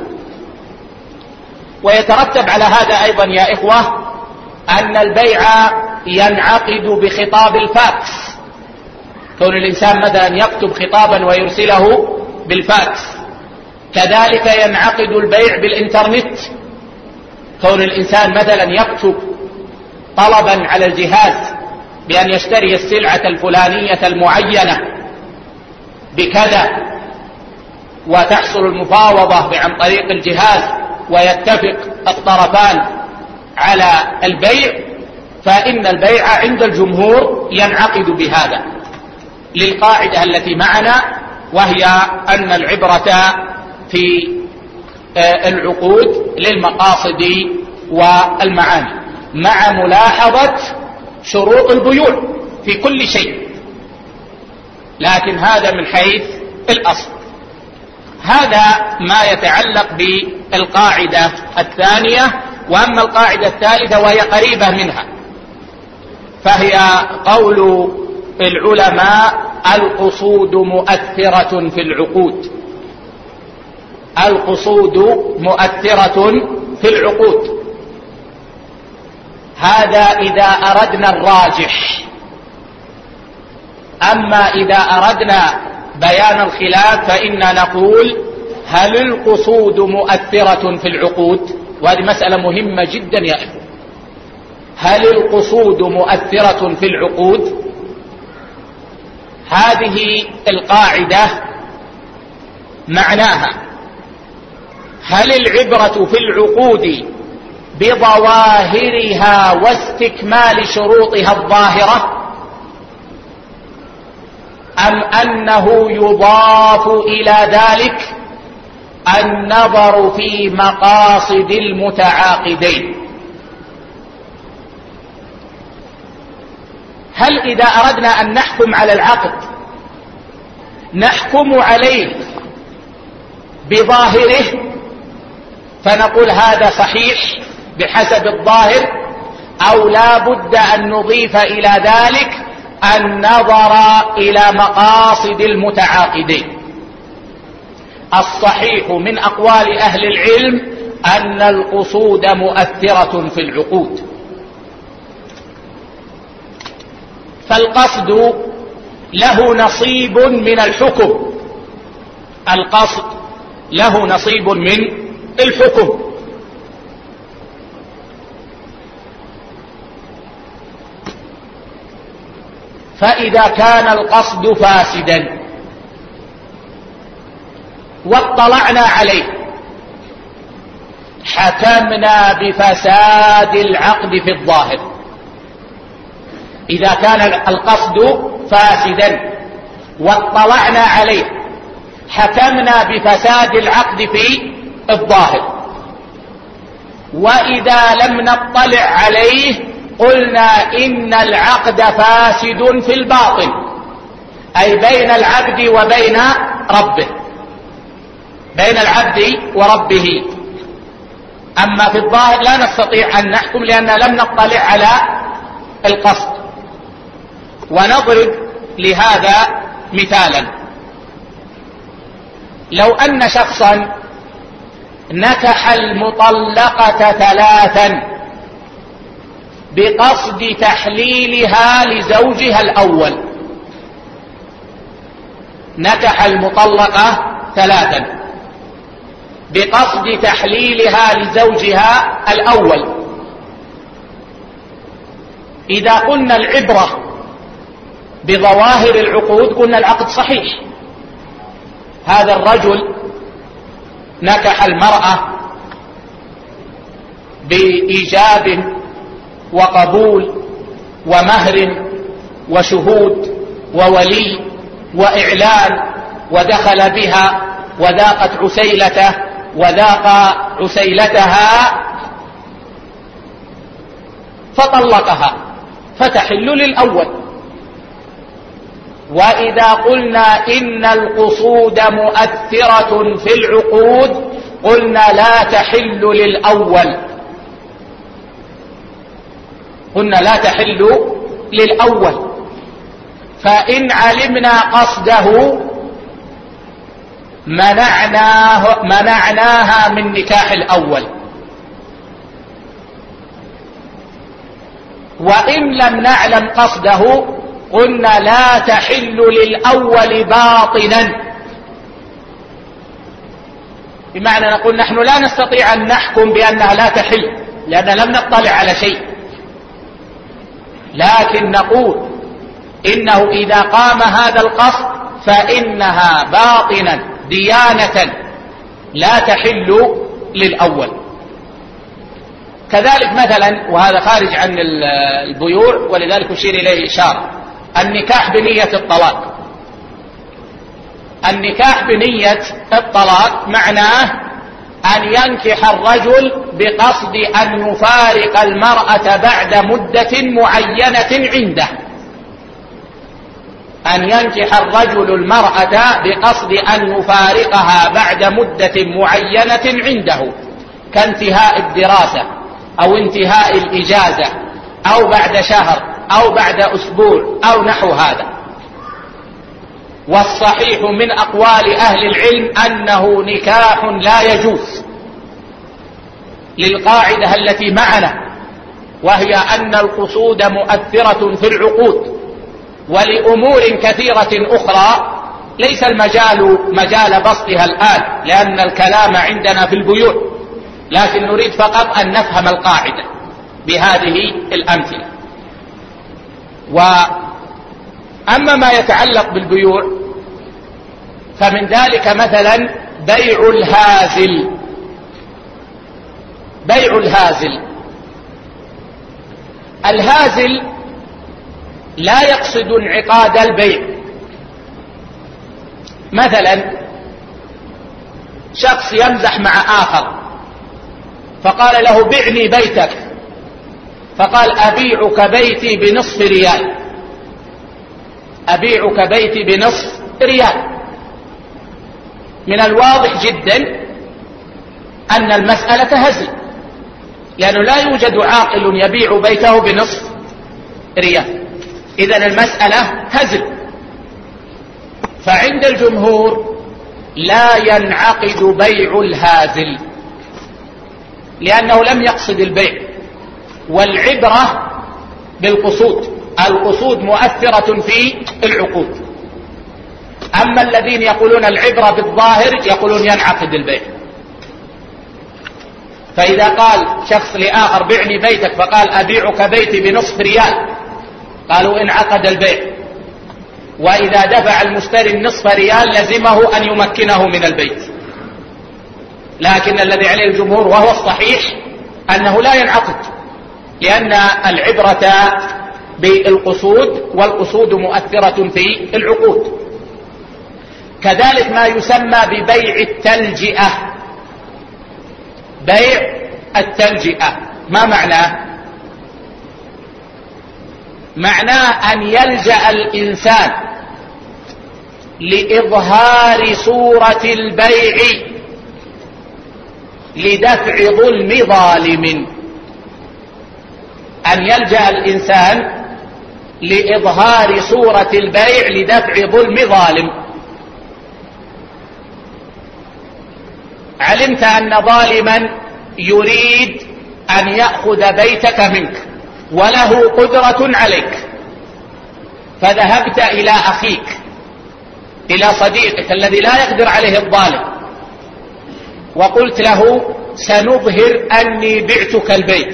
ويترتب على هذا أيضا يا إخوة أن البيع ينعقد بخطاب الفاكس، كون الإنسان مثلا يكتب خطابا ويرسله بالفاكس. كذلك ينعقد البيع بالإنترنت، كون الإنسان مثلا يكتب طلبا على الجهاز بأن يشتري السلعة الفلانية المعينة بكذا، وتحصل المفاوضة عن طريق الجهاز ويتفق الطرفان على البيع، فإن البيع عند الجمهور ينعقد بهذا للقاعدة التي معنا، وهي أن العبرة في العقود للمقاصد والمعاني، مع ملاحظة شروط البيوع. في كل شيء، لكن هذا من حيث الأصل. هذا ما يتعلق بالقاعدة الثانية. وأما القاعدة الثالثة وهي قريبة منها، فهي قول العلماء: القصود مؤثرة في العقود. القصود مؤثرة في العقود، هذا إذا أردنا الراجح. أما إذا أردنا بيان الخلاف فإننا نقول: هل القصود مؤثرة في العقود؟ وهذه مسألة مهمة جدا يا إخوة. هل القصود مؤثرة في العقود؟ هذه القاعدة معناها: هل العبرة في العقود بظواهرها واستكمال شروطها الظاهرة، أم أنه يضاف إلى ذلك النظر في مقاصد المتعاقدين؟ هل إذا أردنا أن نحكم على العقد نحكم عليه بظاهره فنقول هذا صحيح بحسب الظاهر، أو لا بد أن نضيف إلى ذلك النظر إلى مقاصد المتعاقدين؟ الصحيح من أقوال أهل العلم أن القصود مؤثرة في العقود. فالقصد له نصيب من الحكم، القصد له نصيب من الحكم. فإذا كان القصد فاسدا واطلعنا عليه حكمنا بفساد العقد في الظاهر. إذا كان القصد فاسدا واطلعنا عليه حكمنا بفساد العقد في الظاهر. وإذا لم نطلع عليه قلنا إن العقد فاسد في الباطن، أي بين العبد وبين ربه، بين العبد وربه. أما في الظاهر لا نستطيع أن نحكم لأننا لم نطلع على القصد. ونضرب لهذا مثالا: لو أن شخصا نكح المطلقة ثلاثا بقصد تحليلها لزوجها الأول، نكح المطلقة ثلاثا بقصد تحليلها لزوجها الأول. إذا قلنا العبرة بظواهر العقود قلنا العقد صحيح. هذا الرجل نكح المرأة بإيجاب وقبول ومهر وشهود وولي وإعلان، ودخل بها وذاقت عسيلته وذاق عسيلتها فطلقها، فتحل للأول. وإذا قلنا إن القصود مؤثرة في العقود قلنا لا تحل للأول، قلنا لا تحل للأول. فإن علمنا قصده منعناه منعناها من نكاح الأول، وإن لم نعلم قصده قلنا لا تحل للأول باطنا. بمعنى نقول نحن لا نستطيع أن نحكم بأنها لا تحل لأننا لم نطلع على شيء، لكن نقول إنه إذا قام هذا القصد فإنها باطنا ديانة لا تحل للأول. كذلك مثلا، وهذا خارج عن البيوع ولذلك أشير إليه إشارة، النكاح بنية الطلاق. النكاح بنية الطلاق معناه أن ينكح الرجل بقصد أن يفارق المرأة بعد مدة معينة عنده، أن ينكح الرجل المرأة بقصد أن يفارقها بعد مدة معينة عنده، كانتهاء الدراسة أو انتهاء الإجازة أو بعد شهر أو بعد أسبوع أو نحو هذا. والصحيح من أقوال أهل العلم أنه نكاح لا يجوز، للقاعدة التي معنا، وهي أن القصود مؤثرة في العقود، ولأمور كثيرة أخرى ليس المجال مجال بسطها الآن لأن الكلام عندنا في البيوع، لكن نريد فقط أن نفهم القاعدة بهذه الأمثلة. وأما ما يتعلق بالبيوع فمن ذلك مثلا بيع الهازل. بيع الهازل الهازل لا يقصد انعقاد البيع. مثلا شخص يمزح مع آخر فقال له بعني بيتك، فقال أبيعك بيتي بنصف ريال، أبيعك بيتي بنصف ريال. من الواضح جدا أن المسألة هزل، لأنه لا يوجد عاقل يبيع بيته بنصف ريال، إذن المسألة هزل. فعند الجمهور لا ينعقد بيع الهازل لأنه لم يقصد البيع، والعبرة بالقصود، القصود مؤثرة في العقود. أما الذين يقولون العبرة بالظاهر يقولون ينعقد البيع. فإذا قال شخص لآخر بعني بيتك فقال أبيعك بيتي بنصف ريال، قالوا انعقد البيع. وإذا دفع المشتري النصف ريال لزمه أن يمكنه من البيت. لكن الذي عليه الجمهور وهو الصحيح أنه لا ينعقد، لأن العبرة بالقصود، والقصود مؤثرة في العقود. كذلك ما يسمى ببيع التلجئة. بيع التلجئة ما معناه؟ معناه أن يلجأ الإنسان لإظهار صورة البيع لدفع ظلم ظالم. أن يلجأ الإنسان لإظهار صورة البيع لدفع ظلم ظالم. علمت أن ظالما يريد أن يأخذ بيتك منك وله قدرة عليك، فذهبت إلى أخيك، إلى صديقك الذي لا يقدر عليه الظالم، وقلت له سنظهر أني بعتك البيت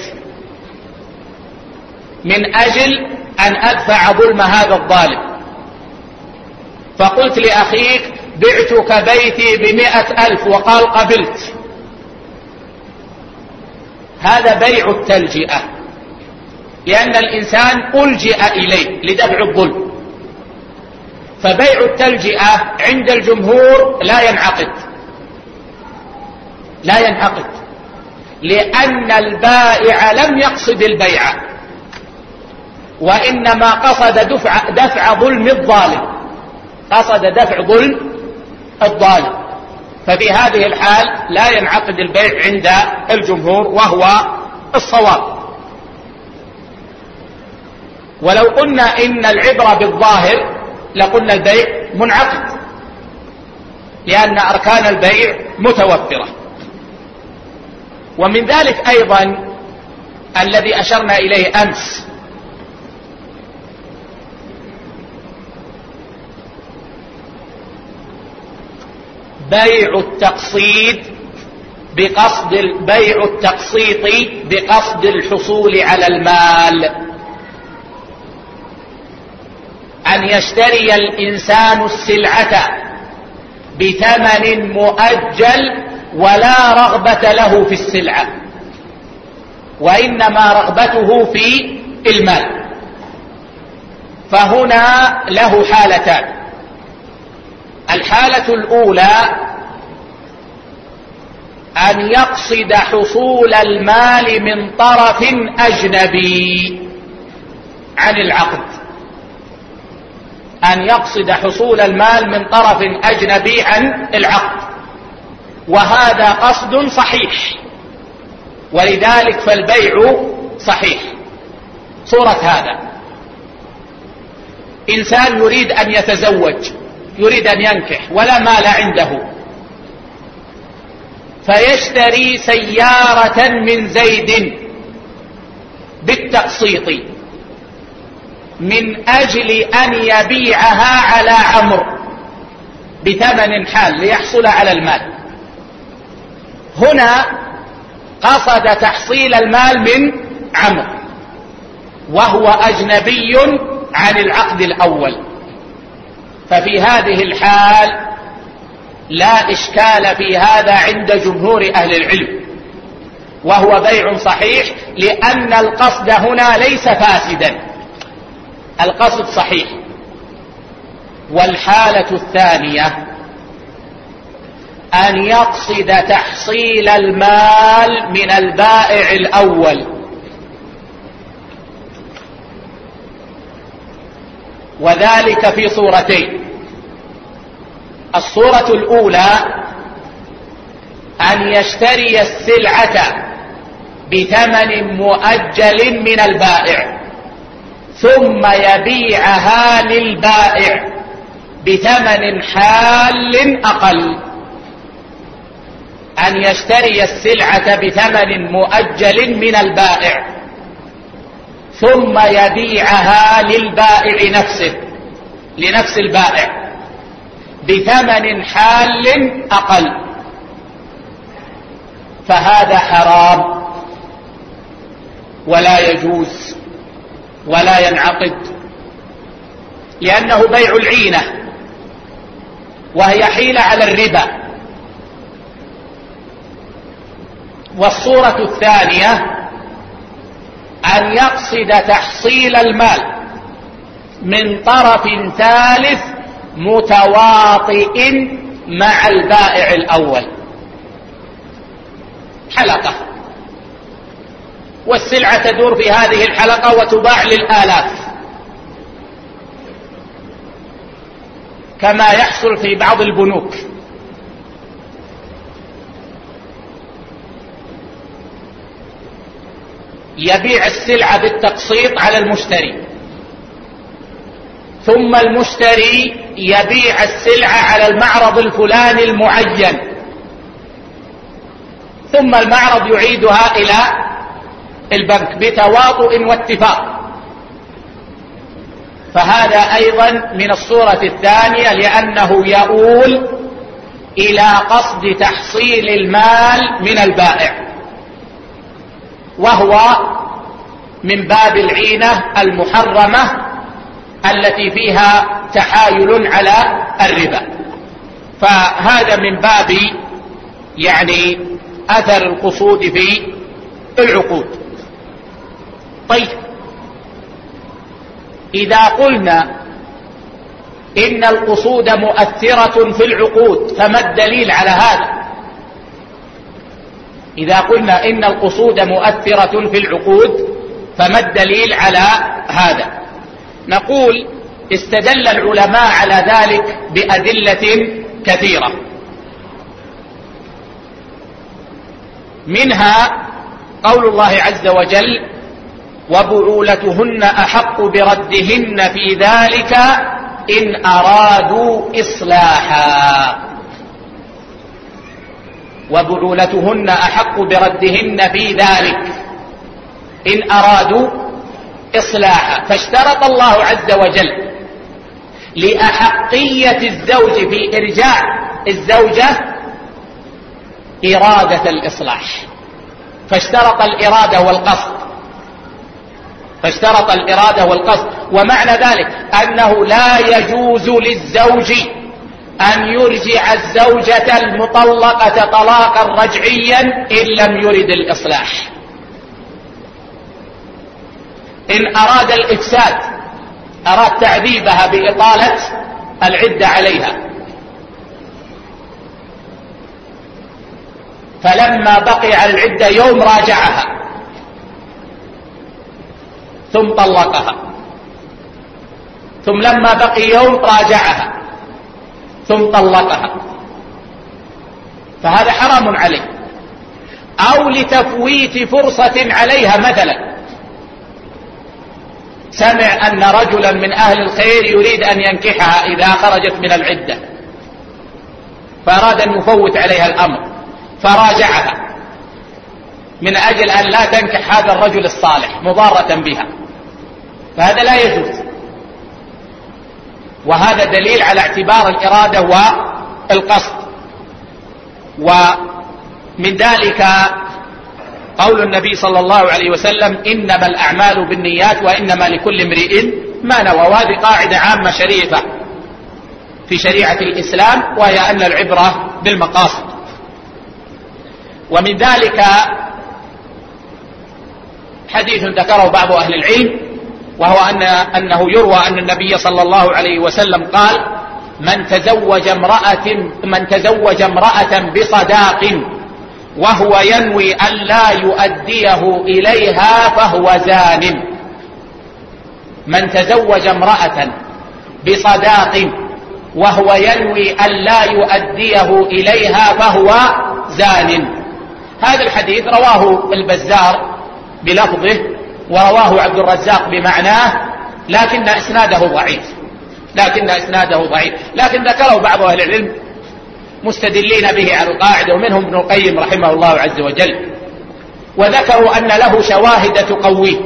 من أجل أن أدفع ظلم هذا الظالم. فقلت لأخيك بعتك بيتي بمئة ألف، وقال قبلت. هذا بيع التلجئة، لأن الإنسان ألجئ إليه لدفع الظلم. فبيع التلجئة عند الجمهور لا ينعقد، لا ينعقد، لأن البائع لم يقصد البيع، وإنما قصد دفع, دفع ظلم الظالم، قصد دفع ظلم الظالم. ففي هذه الحال لا ينعقد البيع عند الجمهور، وهو الصواب. ولو قلنا إن العبرة بالظاهر لقلنا البيع منعقد، لأن أركان البيع متوفرة. ومن ذلك أيضا الذي أشرنا إليه أمس، بيع التقسيط بقصد بيع التقسيط بقصد الحصول على المال. أن يشتري الإنسان السلعة بثمن مؤجل ولا رغبة له في السلعة، وإنما رغبته في المال. فهنا له حالتان. الحالة الأولى أن يقصد حصول المال من طرف أجنبي عن العقد، أن يقصد حصول المال من طرف أجنبي عن العقد، وهذا قصد صحيح، ولذلك فالبيع صحيح. صورة هذا: إنسان يريد أن يتزوج، يريد أن ينكح ولا مال عنده، فيشتري سيارة من زيد بالتقسيط من أجل أن يبيعها على عمرو بثمن حال ليحصل على المال. هنا قصد تحصيل المال من عمرو وهو أجنبي عن العقد الأول، ففي هذه الحال لا إشكال في هذا عند جمهور أهل العلم، وهو بيع صحيح، لأن القصد هنا ليس فاسدا، القصد صحيح. والحالة الثانية أن يقصد تحصيل المال من البائع الأول، وذلك في صورتين: الصورة الأولى أن يشتري السلعة بثمن مؤجل من البائع ثم يبيعها للبائع بثمن حال أقل. أن يشتري السلعة بثمن مؤجل من البائع ثم يبيعها للبائع نفسه، لنفس البائع، بثمن حال أقل، فهذا حرام ولا يجوز ولا ينعقد، لأنه بيع العينة وهي حيلة على الربا. والصورة الثانية أن يقصد تحصيل المال من طرف ثالث متواطئ مع البائع الأول، حلقة، والسلعة تدور في هذه الحلقة وتباع للآلاف، كما يحصل في بعض البنوك. يبيع السلعة بالتقسيط على المشتري، ثم المشتري يبيع السلعة على المعرض الفلاني المعين، ثم المعرض يعيدها إلى البنك بتواطؤ واتفاق، فهذا أيضا من الصورة الثانية، لأنه يؤول إلى قصد تحصيل المال من البائع، وهو من باب العينة المحرمة التي فيها تحايل على الربا. فهذا من باب يعني أثر القصود في العقود. طيب، إذا قلنا إن القصود مؤثرة في العقود فما الدليل على هذا؟ إذا قلنا إن القصود مؤثرة في العقود فما الدليل على هذا؟ نقول استدل العلماء على ذلك بأدلة كثيرة، منها قول الله عز وجل: وبعولتهن أحق بردهن في ذلك إن أرادوا إصلاحا. وبعولتهن أحق بردهن في ذلك إن أرادوا إصلاحا، فاشترط الله عز وجل لأحقية الزوج في إرجاع الزوجة إرادة الإصلاح، فاشترط الإرادة والقصد، فاشترط الإرادة والقصد. ومعنى ذلك أنه لا يجوز للزوج أن يرجع الزوجة المطلقة طلاقا رجعيا إن لم يرد الإصلاح. إن أراد الإفساد، أراد تعذيبها بإطالة العدة عليها، فلما بقي على العدة يوم راجعها ثم طلقها، ثم لما بقي يوم راجعها ثم طلقها، فهذا حرام عليه. أو لتفويت فرصة عليها، مثلا سمع أن رجلا من أهل الخير يريد أن ينكحها إذا خرجت من العدة، فأراد أن يفوت عليها الأمر فراجعها من أجل أن لا تنكح هذا الرجل الصالح مضارة بها، فهذا لا يجوز. وهذا دليل على اعتبار الإرادة والقصد. ومن ذلك قول النبي صلى الله عليه وسلم: إنما الأعمال بالنيات وإنما لكل امرئ ما نوى. وهذه قاعدة عامة شريفة في شريعة الإسلام، وهي أن العبرة بالمقاصد. ومن ذلك حديث ذكره بعض أهل العلم، وهو أن أنه يروى أن النبي صلى الله عليه وسلم قال: من تزوج امرأة من تزوج امرأة بصداق وهو ينوي أن لا يؤديه إليها فهو زان. من تزوج امرأة بصداق وهو ينوي أن لا يؤديه إليها فهو زان. هذا الحديث رواه البزار بلفظه، ورواه عبد الرزاق بمعناه، لكن إسناده ضعيف لكن إسناده ضعيف لكن ذكره بعض أهل العلم مستدلين به على القاعدة، ومنهم ابن القيم رحمه الله عز وجل، وذكروا أن له شواهد تقويه.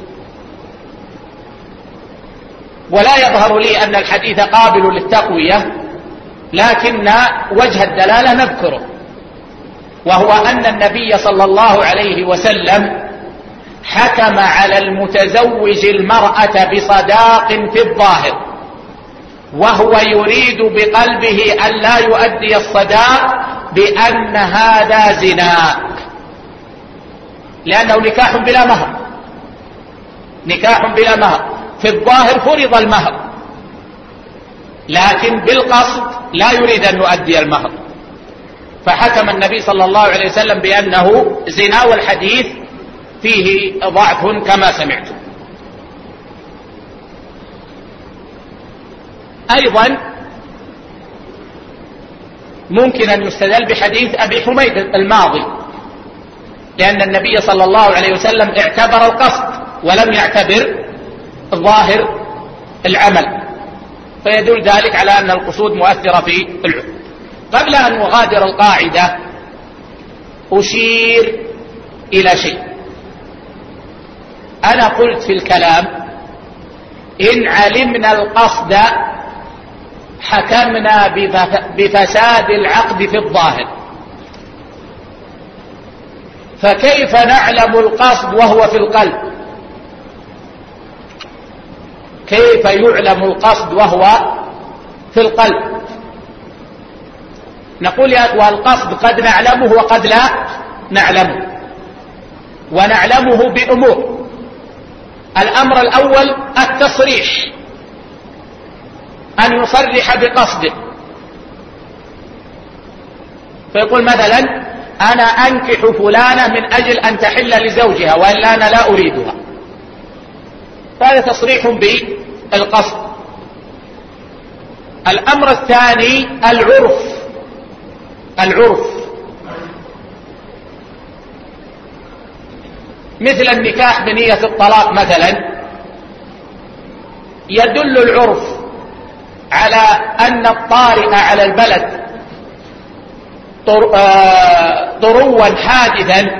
ولا يظهر لي أن الحديث قابل للتقوية، لكن وجه الدلالة نذكره، وهو أن النبي صلى الله عليه وسلم حكم على المتزوج المرأة بصداق في الظاهر، وهو يريد بقلبه أن لا يؤدي الصداق بأن هذا زنا، لأنه نكاح بلا مهر نكاح بلا مهر في الظاهر فرض المهر، لكن بالقصد لا يريد أن يؤدي المهر، فحكم النبي صلى الله عليه وسلم بأنه زنا، والحديث فيه ضعف كما سمعتم. أيضا ممكن أن يستدل بحديث أبي حميد الماضي، لأن النبي صلى الله عليه وسلم اعتبر القصد ولم يعتبر ظاهر العمل، فيدل ذلك على أن القصود مؤثرة في العقد. قبل أن أغادر القاعدة أشير إلى شيء. أنا قلت في الكلام: إن علمنا القصد حكمنا بفساد العقد في الظاهر، فكيف نعلم القصد وهو في القلب؟ كيف يعلم القصد وهو في القلب؟ نقول يا أخوة: القصد قد نعلمه وقد لا نعلمه، ونعلمه بأمور. الأمر الأول التصريح، أن يصرح بقصده، فيقول مثلا: أنا أنكح فلانة من أجل أن تحل لزوجها وإلا أنا لا أريدها، فهذا تصريح بالقصد. الأمر الثاني العرف العرف مثل النكاح بنية الطلاق مثلا، يدل العرف على أن الطارئ على البلد طروا حادثا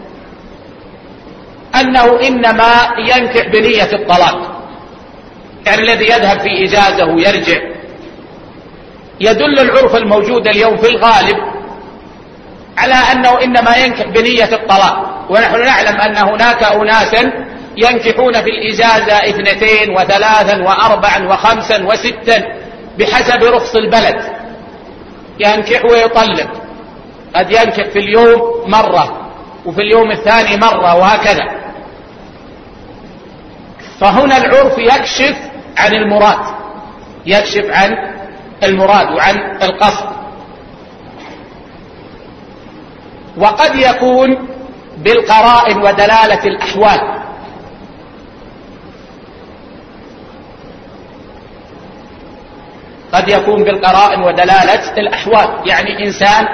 أنه إنما ينكح بنية الطلاق، يعني الذي يذهب في إجازة ويرجع. يدل العرف الموجود اليوم في الغالب على أنه إنما ينكح بنية الطلاق، ونحن نعلم أن هناك أناسا ينكحون في الإجازة اثنتين وثلاثا وأربعا وخمسا وستا بحسب رخص البلد، ينكح ويطلق، قد ينكح في اليوم مرة وفي اليوم الثاني مرة وهكذا. فهنا العرف يكشف عن المراد يكشف عن المراد وعن القصد. وقد يكون بالقرائن ودلالة الأحوال، قد يكون بالقرائن ودلالة الأحوال، يعني إنسان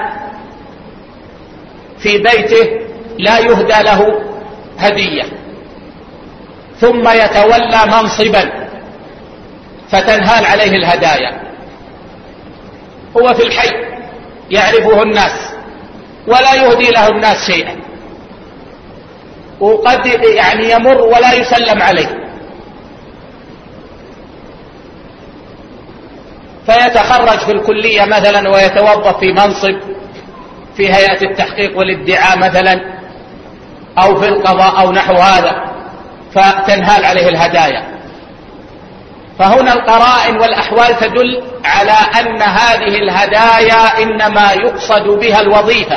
في بيته لا يهدى له هدية ثم يتولى منصبا فتنهال عليه الهدايا، هو في الحي يعرفه الناس ولا يهدي له الناس شيئا، وقد يعني يمر ولا يسلم عليه، فيتخرج في الكلية مثلا ويتوظف في منصب في هيئة التحقيق والادعاء مثلا أو في القضاء أو نحو هذا، فتنهال عليه الهدايا. فهنا القرائن والأحوال تدل على أن هذه الهدايا إنما يقصد بها الوظيفة،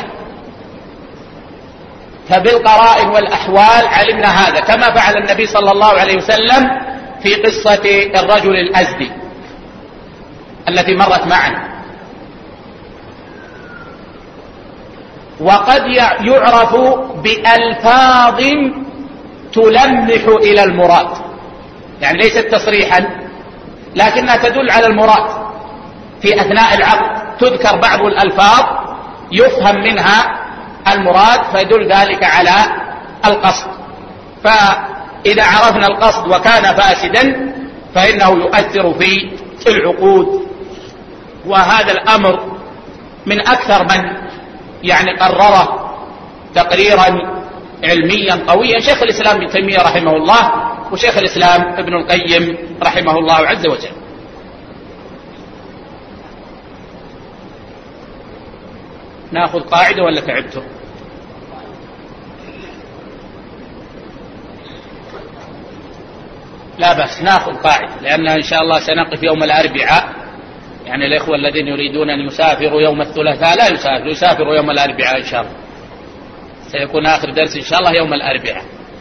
فبالقرائن والأحوال علمنا هذا، كما فعل النبي صلى الله عليه وسلم في قصة الرجل الأزدي التي مرت معنا. وقد يعرف بألفاظ تلمح إلى المراد، يعني ليست تصريحا لكنها تدل على المراد، في أثناء العقد تذكر بعض الألفاظ يفهم منها المراد فيدل ذلك على القصد. فإذا عرفنا القصد وكان فاسدا فإنه يؤثر في العقود، وهذا الأمر من أكثر من يعني قرره تقريرا علميا قويا شيخ الإسلام ابن تيمية رحمه الله وشيخ الإسلام ابن القيم رحمه الله عز وجل. ناخذ قاعدة ولا تعبتم؟ لا بس ناخذ قاعدة، لأنها إن شاء الله سنقف يوم الأربعاء، يعني الإخوة الذين يريدون أن يسافروا يوم الثلاثاء لا يسافروا، يسافروا يوم الأربعاء إن شاء الله، سيكون آخر درس إن شاء الله يوم الأربعاء.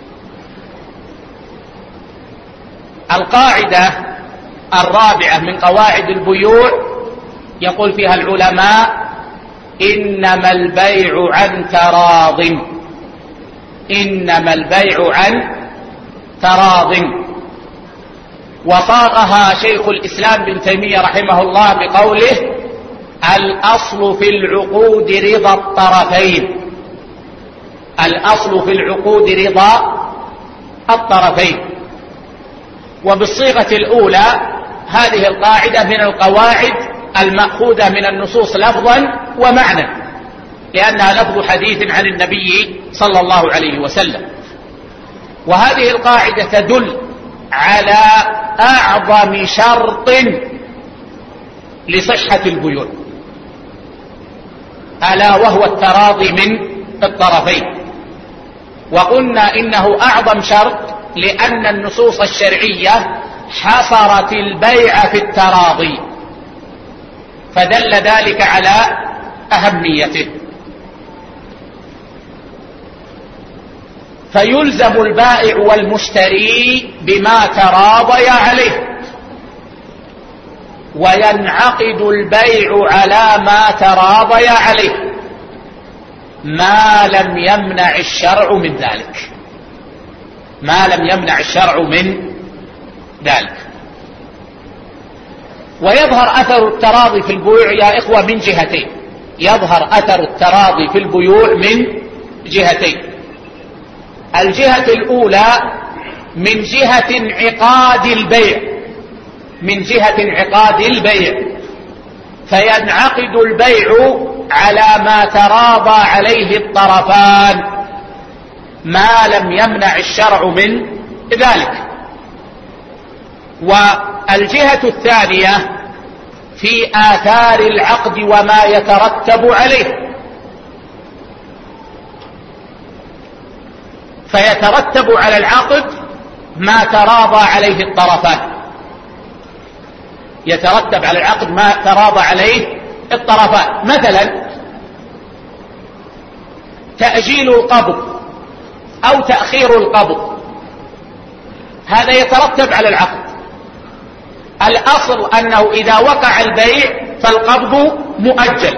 القاعدة الرابعة من قواعد البيوع يقول فيها العلماء: إنما البيع عن تراض، إنما البيع عن تراض. وصاغها شيخ الإسلام ابن تيمية رحمه الله بقوله: الأصل في العقود رضا الطرفين، الأصل في العقود رضا الطرفين. وبالصيغة الأولى هذه القاعدة من القواعد المأخوذة من النصوص لفظا ومعنى، لأنها لفظ حديث عن النبي صلى الله عليه وسلم. وهذه القاعدة تدل على أعظم شرط لصحة البيوع، ألا وهو التراضي من الطرفين. وقلنا إنه أعظم شرط لأن النصوص الشرعية حصرت البيع في التراضي، فدل ذلك على أهميته. فيلزم البائع والمشتري بما تراضيا عليه، وينعقد البيع على ما تراضيا عليه ما لم يمنع الشرع من ذلك، ما لم يمنع الشرع من ذلك. ويظهر أثر التراضي في البيوع يا إخوة من جهتين، يظهر أثر التراضي في البيوع من جهتين. الجهة الأولى من جهة انعقاد البيع، من جهة انعقاد البيع، فينعقد البيع على ما تراضى عليه الطرفان ما لم يمنع الشرع من ذلك. والجهة الثانية في آثار العقد وما يترتب عليه، فيترتب على العقد ما تراضى عليه الطرفان، يترتب على العقد ما تراضى عليه الطرفان. مثلا تأجيل القبض أو تأخير القبض، هذا يترتب على العقد. الأصل أنه إذا وقع البيع فالقبض مؤجل،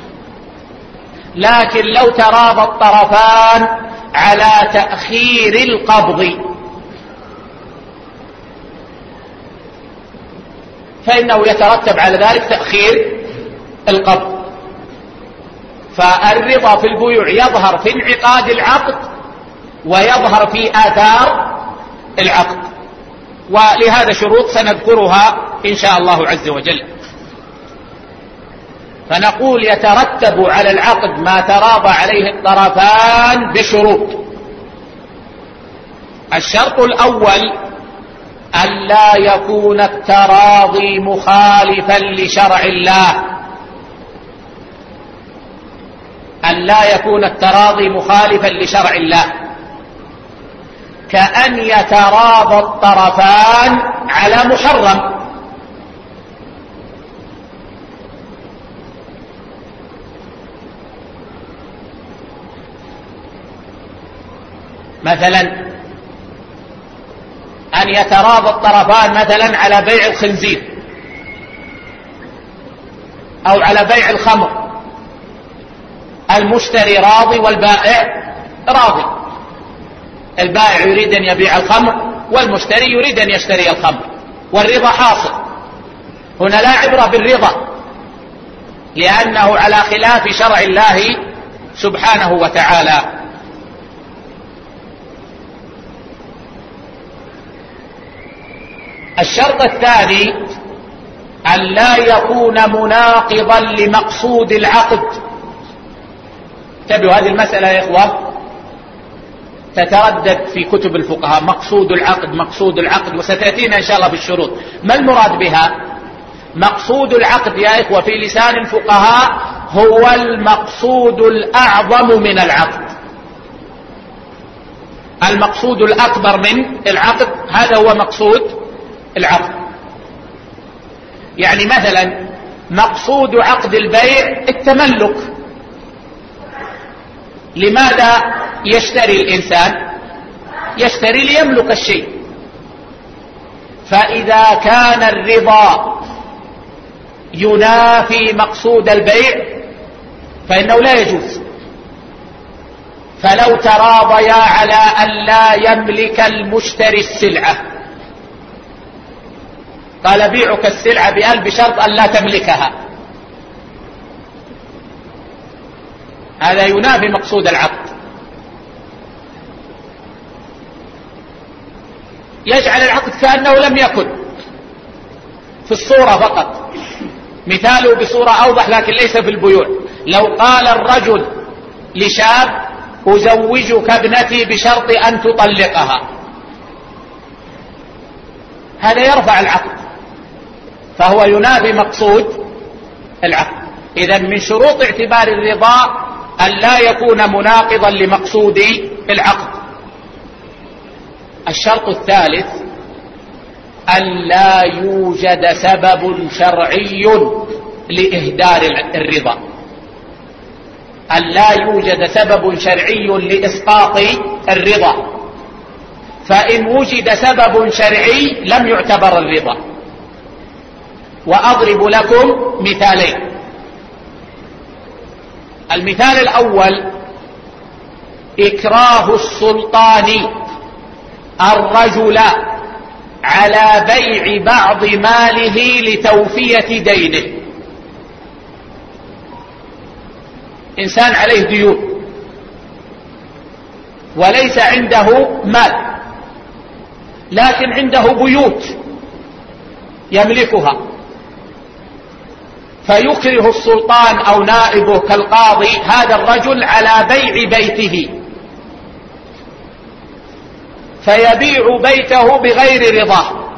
لكن لو تراضى الطرفان على تأخير القبض فإنه يترتب على ذلك تأخير القبض. فالرضا في البيوع يظهر في انعقاد العقد ويظهر في آثار العقد، ولهذا شروط سنذكرها إن شاء الله عز وجل. فنقول يترتب على العقد ما تراضى عليه الطرفان بشروط. الشرط الأول ألا يكون التراضي مخالفا لشرع الله، ألا يكون التراضي مخالفا لشرع الله، كأن يتراضى الطرفان على محرم، مثلا أن يتراضى الطرفان مثلا على بيع الخنزير أو على بيع الخمر، المشتري راضي والبائع راضي، البائع يريد أن يبيع الخمر والمشتري يريد أن يشتري الخمر، والرضا حاصل. هنا لا عبرة بالرضا لأنه على خلاف شرع الله سبحانه وتعالى. الشرط الثاني أن لا يكون مناقضا لمقصود العقد. انتبهوا، هذه المسألة يا إخوة تتردد في كتب الفقهاء، مقصود العقد مقصود العقد، وستأتينا إن شاء الله في الشروط. ما المراد بها؟ مقصود العقد يا إخوة في لسان الفقهاء هو المقصود الأعظم من العقد، المقصود الأكبر من العقد، هذا هو مقصود العقد. يعني مثلا مقصود عقد البيع التملك. لماذا يشتري الإنسان؟ يشتري ليملك الشيء. فإذا كان الرضا ينافي مقصود البيع فإنه لا يجوز. فلو تراضيا على أن لا يملك المشتري السلعة، قال بيعك السلعة بألف بشرط أن لا تملكها، هذا ينافي مقصود العقد، يجعل العقد كأنه لم يكن، في الصورة فقط. مثاله بصورة أوضح لكن ليس في البيوع. لو قال الرجل لشاب أزوجك ابنتي بشرط أن تطلقها، هذا يرفع العقد، فهو ينافي مقصود العقد. إذن من شروط اعتبار الرضا أن لا يكون مناقضا لمقصود العقد. الشرط الثالث أن لا يوجد سبب شرعي لإهدار الرضا، أن لا يوجد سبب شرعي لإسقاط الرضا، فإن وجد سبب شرعي لم يعتبر الرضا. وأضرب لكم مثالين. المثال الأول إكراه السلطان الرجل على بيع بعض ماله لتوفية دينه. إنسان عليه ديون وليس عنده مال، لكن عنده بيوت يملكها، فيكره السلطان أو نائبه كالقاضي هذا الرجل على بيع بيته، فيبيع بيته بغير رضاه.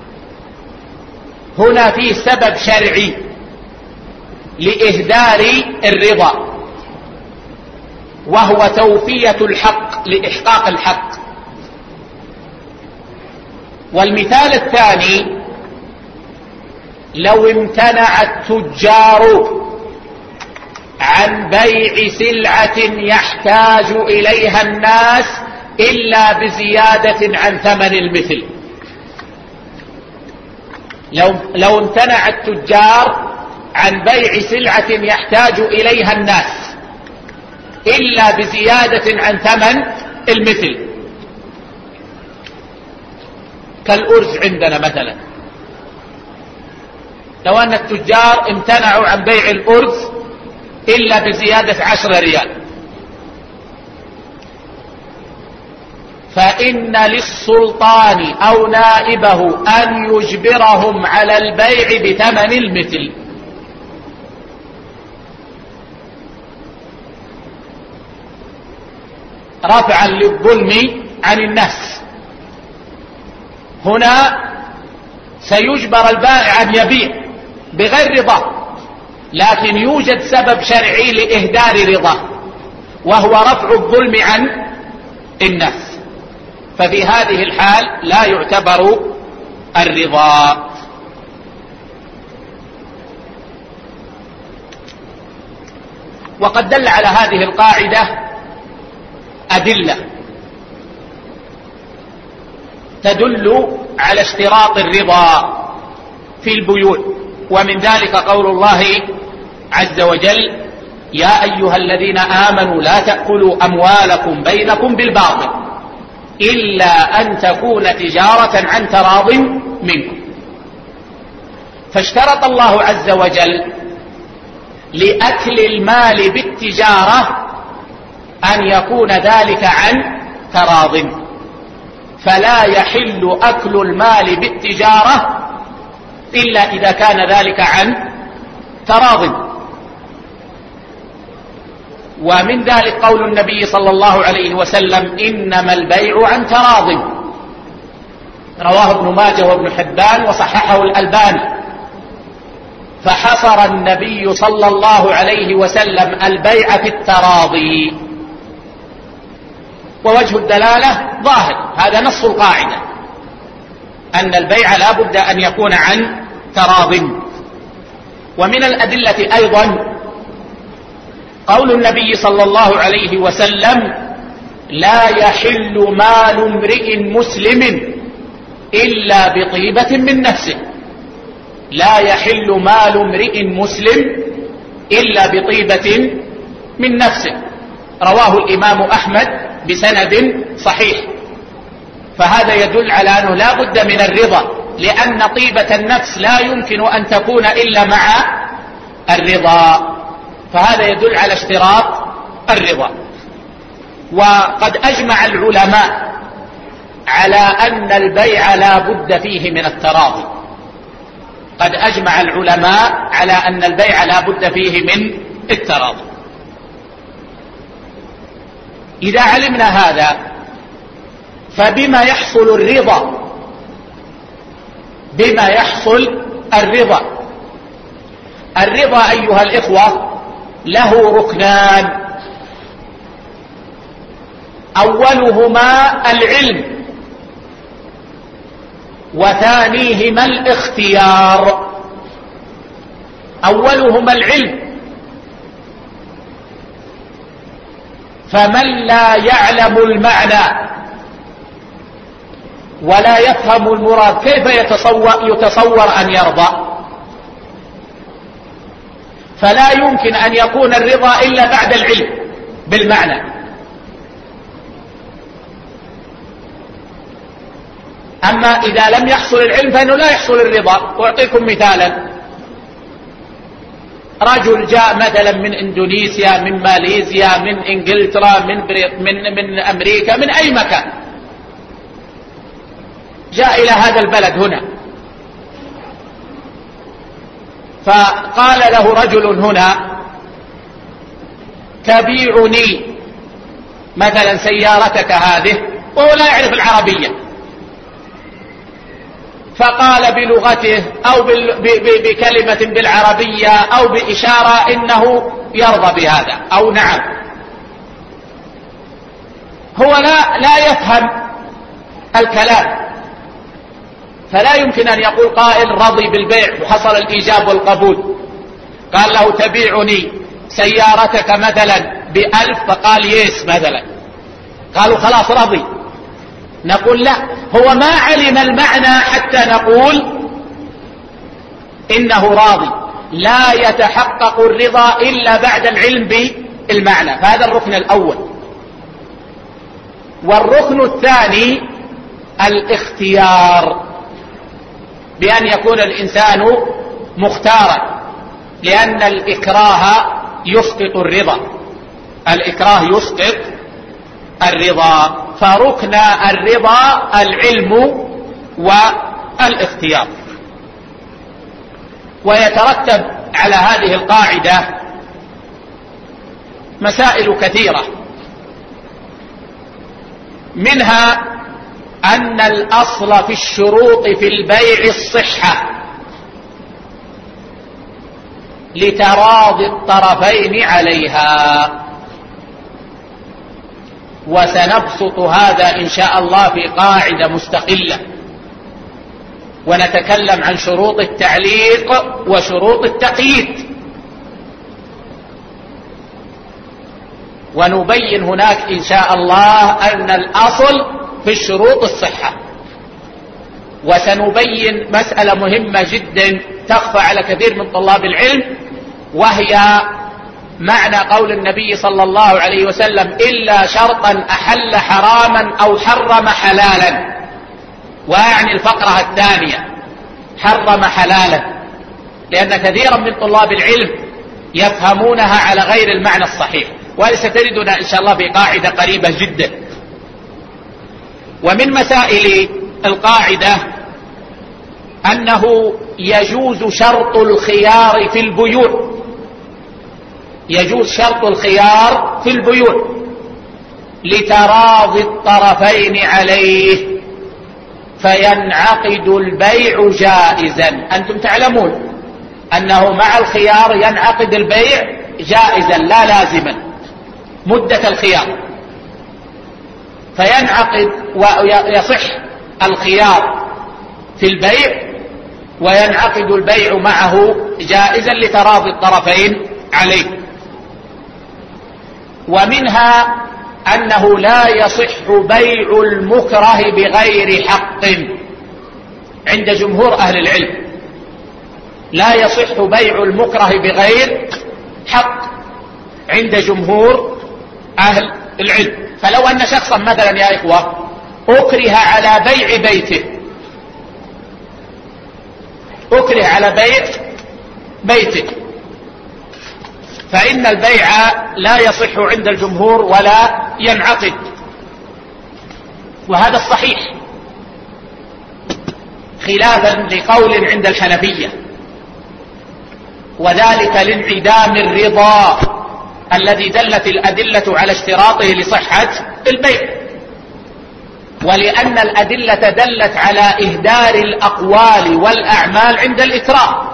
هنا فيه سبب شرعي لإهدار الرضا، وهو توفية الحق، لإحقاق الحق. والمثال الثاني لو امتنع التجار عن بيع سلعة يحتاج إليها الناس إلا بزيادة عن ثمن المثل. لو, لو امتنع التجار عن بيع سلعة يحتاج إليها الناس إلا بزيادة عن ثمن المثل، كالأرز عندنا مثلا، لو أن التجار امتنعوا عن بيع الأرز إلا بزيادة عشر ريال، فإن للسلطان أو نائبه أن يجبرهم على البيع بثمن المثل. رفعا للظلم عن الناس. هنا سيجبر البائع أن يبيع بغير رضاه، لكن يوجد سبب شرعي لإهدار رضاه وهو رفع الظلم عن الناس، ففي هذه الحال لا يعتبر الرضا. وقد دل على هذه القاعدة أدلة تدل على اشتراط الرضا في البيوع، ومن ذلك قول الله عز وجل: يا أيها الذين آمنوا لا تأكلوا أموالكم بينكم بالباطل إلا أن تكون تجارة عن تراض منكم. فاشترط الله عز وجل لأكل المال بالتجارة أن يكون ذلك عن تراض، فلا يحل أكل المال بالتجارة إلا إذا كان ذلك عن تراض. ومن ذلك قول النبي صلى الله عليه وسلم: إنما البيع عن تراض، رواه ابن ماجه وابن حبان وصححه الألباني. فحصر النبي صلى الله عليه وسلم البيع في التراضي، ووجه الدلالة ظاهر، هذا نص القاعدة أن البيع لا بد أن يكون عن تراض. ومن الأدلة أيضا قول النبي صلى الله عليه وسلم: لا يحل مال امرئ مسلم إلا بطيبة من نفسه. لا يحل مال امرئ مسلم إلا بطيبة من نفسه، رواه الإمام أحمد بسند صحيح. فهذا يدل على أنه لا بد من الرضا، لأن طيبة النفس لا يمكن أن تكون إلا مع الرضا، فهذا يدل على اشتراط الرضا. وقد أجمع العلماء على أن البيع لا بد فيه من التراضي. قد أجمع العلماء على أن البيع لا بد فيه من التراضي. إذا علمنا هذا فبما يحصل الرضا؟ بما يحصل الرضا؟ الرضا أيها الإخوة له ركنان: أولهما العلم، وثانيهما الاختيار. أولهما العلم، فمن لا يعلم المعنى ولا يفهم المراد كيف يتصور, يتصور أن يرضى؟ فلا يمكن أن يكون الرضا إلا بعد العلم بالمعنى. أما إذا لم يحصل العلم فإنه لا يحصل الرضا. وأعطيكم مثالا: رجل جاء مثلا من إندونيسيا، من ماليزيا، من إنجلترا، من, من, من أمريكا، من أي مكان، جاء إلى هذا البلد هنا، فقال له رجل هنا: تبيعني مثلا سيارتك هذه، وهو لا يعرف العربية، فقال بلغته أو بكلمة بالعربية أو بإشارة إنه يرضى بهذا أو نعم. هو لا, لا يفهم الكلام، فلا يمكن أن يقول قائل رضي بالبيع وحصل الإيجاب والقبول. قال له: تبيعني سيارتك مثلا بألف، فقال يس مثلا، قالوا خلاص رضي. نقول لا، هو ما علم المعنى حتى نقول إنه راضي. لا يتحقق الرضا إلا بعد العلم بالمعنى، فهذا الركن الأول. والركن الثاني الاختيار، بأن يكون الإنسان مختارا، لأن الإكراه يسقط الرضا، الإكراه يسقط الرضا، فركن الرضا العلم والاختيار. ويترتب على هذه القاعدة مسائل كثيرة، منها أن الأصل في الشروط في البيع الصحة لتراضي الطرفين عليها، وسنبسط هذا إن شاء الله في قاعدة مستقلة، ونتكلم عن شروط التعليق وشروط التقييد، ونبين هناك إن شاء الله أن الأصل في الشروط الصحة. وسنبين مسألة مهمة جدا تخفى على كثير من طلاب العلم، وهي معنى قول النبي صلى الله عليه وسلم: إلا شرطا أحل حراما أو حرم حلالا. وأعني الفقرة الثانية حرم حلالا، لأن كثيرا من طلاب العلم يفهمونها على غير المعنى الصحيح، وستجدنا إن شاء الله في قاعدة قريبة جدا. ومن مسائل القاعدة أنه يجوز شرط الخيار في البيوع، يجوز شرط الخيار في البيوع لتراضي الطرفين عليه، فينعقد البيع جائزا. أنتم تعلمون أنه مع الخيار ينعقد البيع جائزا لا لازما مدة الخيار، فينعقد ويصح الخيار في البيع وينعقد البيع معه جائزا لتراضي الطرفين عليه. ومنها أنه لا يصح بيع المكره بغير حق عند جمهور أهل العلم، لا يصح بيع المكره بغير حق عند جمهور أهل العلم. فلو أن شخصا مثلا يا إخوة أكره على بيع بيته، أكره على بيع بيته، فإن البيع لا يصح عند الجمهور ولا ينعقد، وهذا الصحيح خلافا لقول عند الحنفية، وذلك لانعدام الرضا الذي دلت الأدلة على اشتراطه لصحة البيع، ولأن الأدلة دلت على إهدار الأقوال والأعمال عند الإكراه.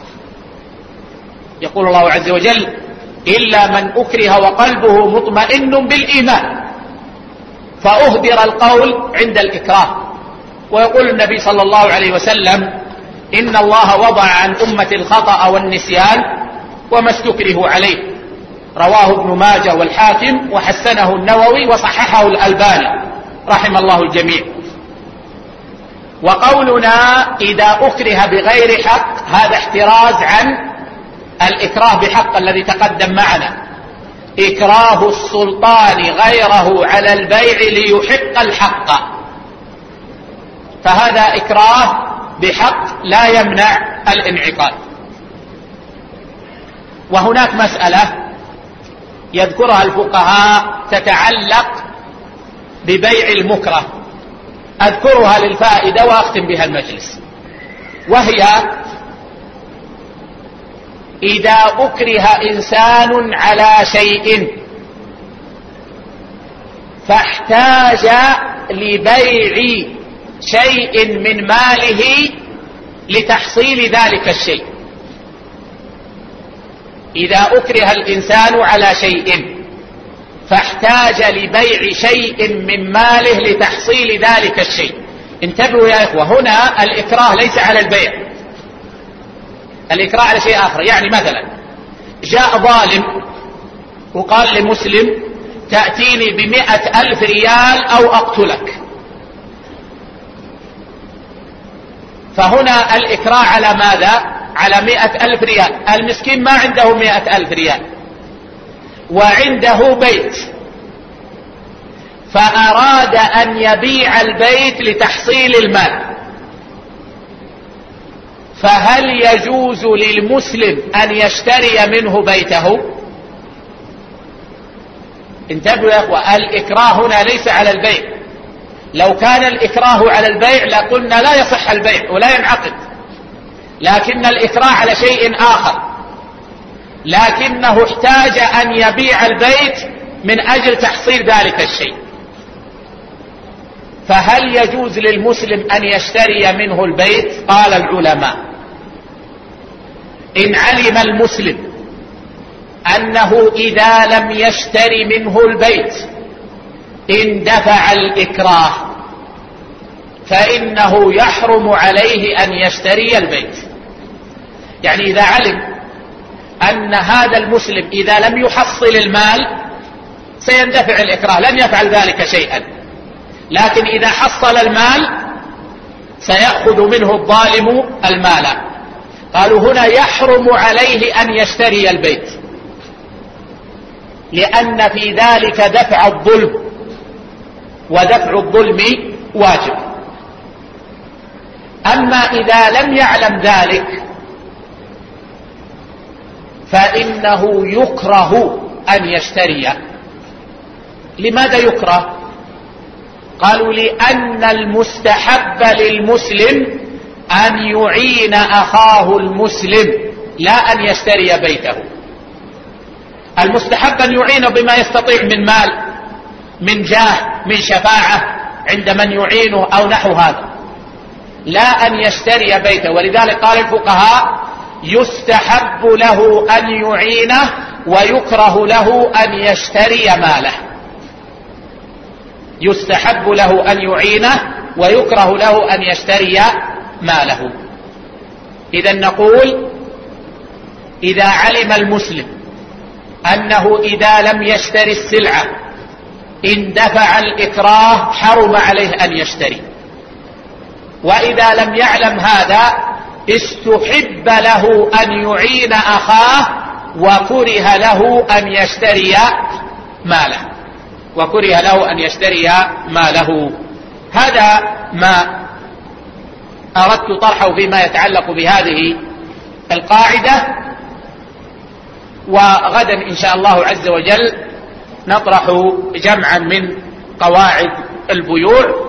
يقول الله عز وجل: إلا من أكره وقلبه مطمئن بالإيمان، فأهدر القول عند الإكراه. ويقول النبي صلى الله عليه وسلم: إن الله وضع عن أمة الخطأ والنسيان وما استكرهوا عليه، رواه ابن ماجه والحاكم وحسنه النووي وصححه الألباني رحم الله الجميع. وقولنا إذا أكره بغير حق هذا احتراز عن الإكراه بحق الذي تقدم معنا، إكراه السلطان غيره على البيع ليحق الحق، فهذا إكراه بحق لا يمنع الانعقاد. وهناك مسألة يذكرها الفقهاء تتعلق ببيع المكره، أذكرها للفائدة وأختم بها المجلس، وهي: إذا أكره إنسان على شيء فاحتاج لبيع شيء من ماله لتحصيل ذلك الشيء، إذا أكره الإنسان على شيء فاحتاج لبيع شيء من ماله لتحصيل ذلك الشيء. انتبهوا يا إخوة، هنا الإكراه ليس على البيع، الإكراه على شيء آخر. يعني مثلا جاء ظالم وقال لمسلم: تأتيني بمئة ألف ريال أو أقتلك، فهنا الإكراه على ماذا؟ على مئة ألف ريال. المسكين ما عنده مئة ألف ريال وعنده بيت، فأراد أن يبيع البيت لتحصيل المال، فهل يجوز للمسلم أن يشتري منه بيته؟ انتبهوا يا أخوة، الإكراه هنا ليس على البيع. لو كان الإكراه على البيع لقلنا لا يصح البيع ولا ينعقد، لكن الإكراه على شيء آخر، لكنه احتاج أن يبيع البيت من أجل تحصيل ذلك الشيء. فهل يجوز للمسلم أن يشتري منه البيت؟ قال العلماء: إن علم المسلم أنه إذا لم يشتري منه البيت اندفع الإكراه فإنه يحرم عليه أن يشتري البيت. يعني إذا علم أن هذا المسلم إذا لم يحصل المال سيندفع الإكراه، لن يفعل ذلك شيئا، لكن إذا حصل المال سيأخذ منه الظالم المال. قالوا هنا يحرم عليه أن يشتري البيت، لأن في ذلك دفع الظلم، ودفع الظلم واجب. أما إذا لم يعلم ذلك فإنه يكره أن يشتري. لماذا يكره؟ قالوا: لأن المستحب للمسلم أن يعين أخاه المسلم، لا أن يشتري بيته. المستحب أن يعين بما يستطيع من مال، من جاه، من شفاعة عند من يعينه أو نحو هذا، لا أن يشتري بيته. ولذلك قال الفقهاء: يستحب له أن يعينه ويكره له أن يشتري ماله. يستحب له أن يعينه ويكره له أن يشتري ماله. إذا نقول: إذا علم المسلم أنه إذا لم يشتري السلعة اندفع الإكراه حرم عليه أن يشتري. وإذا لم يعلم هذا استحب له أن يعين أخاه وكره له أن يشتري ماله وكره له أن يشتري ماله. هذا ما أردت طرحه فيما يتعلق بهذه القاعدة. وغدا إن شاء الله عز وجل نطرح جمعا من قواعد البيوع،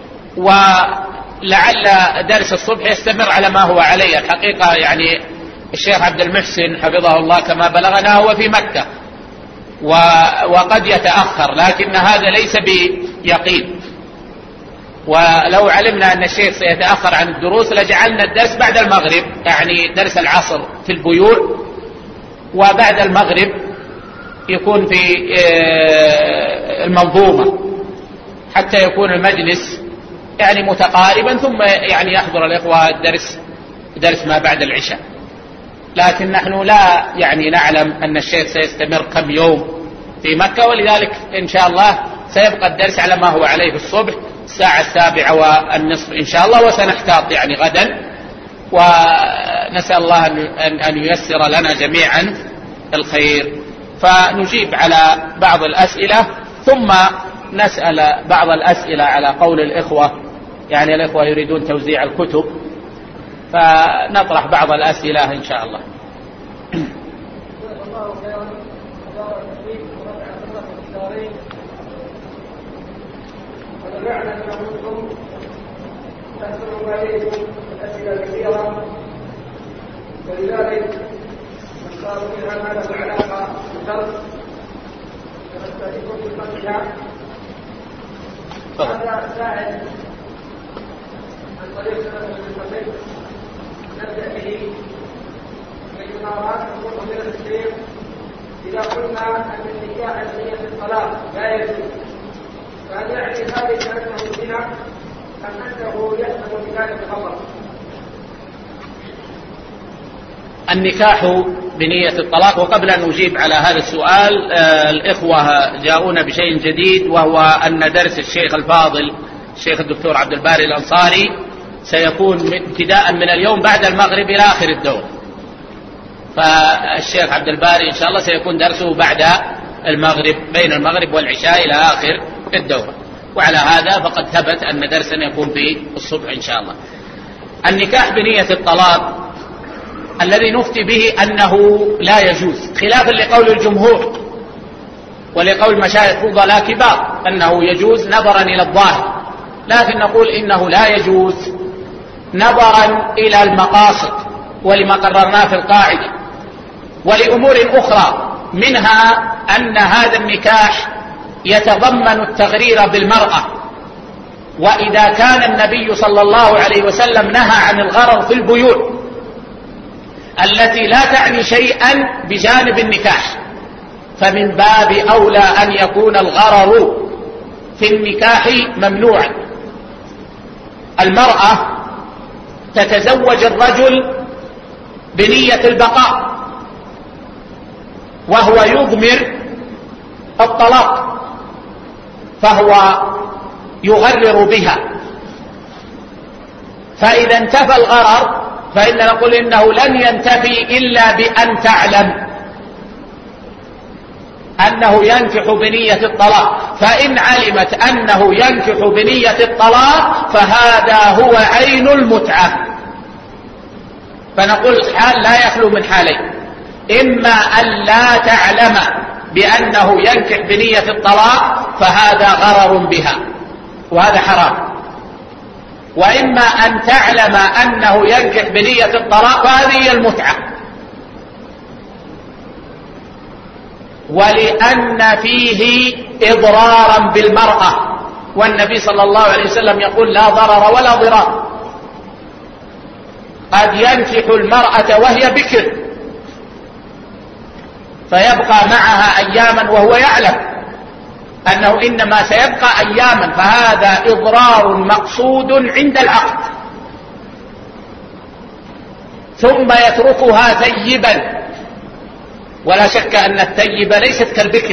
ولعل درس الصبح يستمر على ما هو عليه. الحقيقة يعني الشيخ عبد المحسن حفظه الله كما بلغنا هو في مكة وقد يتأخر، لكن هذا ليس بيقين. ولو علمنا أن الشيخ سيتأخر عن الدروس لجعلنا الدرس بعد المغرب، يعني درس العصر في البيوع، وبعد المغرب يكون في المنظومة، حتى يكون المجلس يعني متقاربا، ثم يعني يحضر الإخوة الدرس درس ما بعد العشاء. لكن نحن لا يعني نعلم أن الشيخ سيستمر كم يوم في مكة، ولذلك إن شاء الله سيبقى الدرس على ما هو عليه في الصبح الساعة السابعة والنصف إن شاء الله، وسنحتاط يعني غدا، ونسأل الله أن ييسر لنا جميعا الخير. فنجيب على بعض الأسئلة ثم نسأل بعض الأسئلة على قول الإخوة، يعني الإخوة يريدون توزيع الكتب، فنطرح بعض الأسئلة إن شاء الله. ولذلك نختار منها ما له علاقة بالدرس ونستفيد بالفتح. هذا سائل عن طريق سنة المسلمين نبدأ به بالإمارات نقول من التسليم. إذا قلنا أن النكاح بنية الطلاق لا يجوز، فهل يعني ذلك أنه زنا أم أنه يحمل بذلك الخطر؟ النكاح بنية الطلاق. وقبل أن نجيب على هذا السؤال آه الإخوة جاءونا بشيء جديد، وهو أن درس الشيخ الفاضل الشيخ الدكتور عبد الباري الأنصاري سيكون ابتداء من اليوم بعد المغرب إلى آخر الدور. فالشيخ عبد الباري إن شاء الله سيكون درسه بعد المغرب، بين المغرب والعشاء إلى آخر الدورة. وعلى هذا فقد ثبت أن درسنا يكون في الصبح إن شاء الله. النكاح بنية الطلاق الذي نفتي به أنه لا يجوز، خلافا لقول الجمهور ولقول مشايخ فضلاء كبار أنه يجوز نظرا إلى الظاهر، لكن نقول إنه لا يجوز نظرا إلى المقاصد ولما قررناه في القاعدة ولأمور أخرى، منها أن هذا النكاح يتضمن التغرير بالمرأة، وإذا كان النبي صلى الله عليه وسلم نهى عن الغرر في البيوع التي لا تعني شيئا بجانب النكاح، فمن باب أولى أن يكون الغرر في النكاح ممنوعا. المرأة تتزوج الرجل بنية البقاء وهو يضمر الطلاق، فهو يغرر بها، فإذا انتفى الغرر فإن نقول إنه لن ينتفي إلا بأن تعلم أنه ينكح بنية الطلاق، فإن علمت أنه ينكح بنية الطلاق فهذا هو عين المتعة. فنقول الحال لا يخلو من حالين، إما أن لا تعلم بأنه ينكح بنية الطلاق فهذا غرر بها وهذا حرام، وإما أن تعلم أنه ينكح بنية الطلاق فهذه هي المتعة. ولأن فيه إضرارا بالمرأة، والنبي صلى الله عليه وسلم يقول لا ضرر ولا ضرار. قد ينكح المرأة وهي بكر فيبقى معها أياما وهو يعلم أنه إنما سيبقى أياما، فهذا إضرار مقصود عند العقد، ثم يتركها ثيبا، ولا شك أن الثيب ليست كالبكر،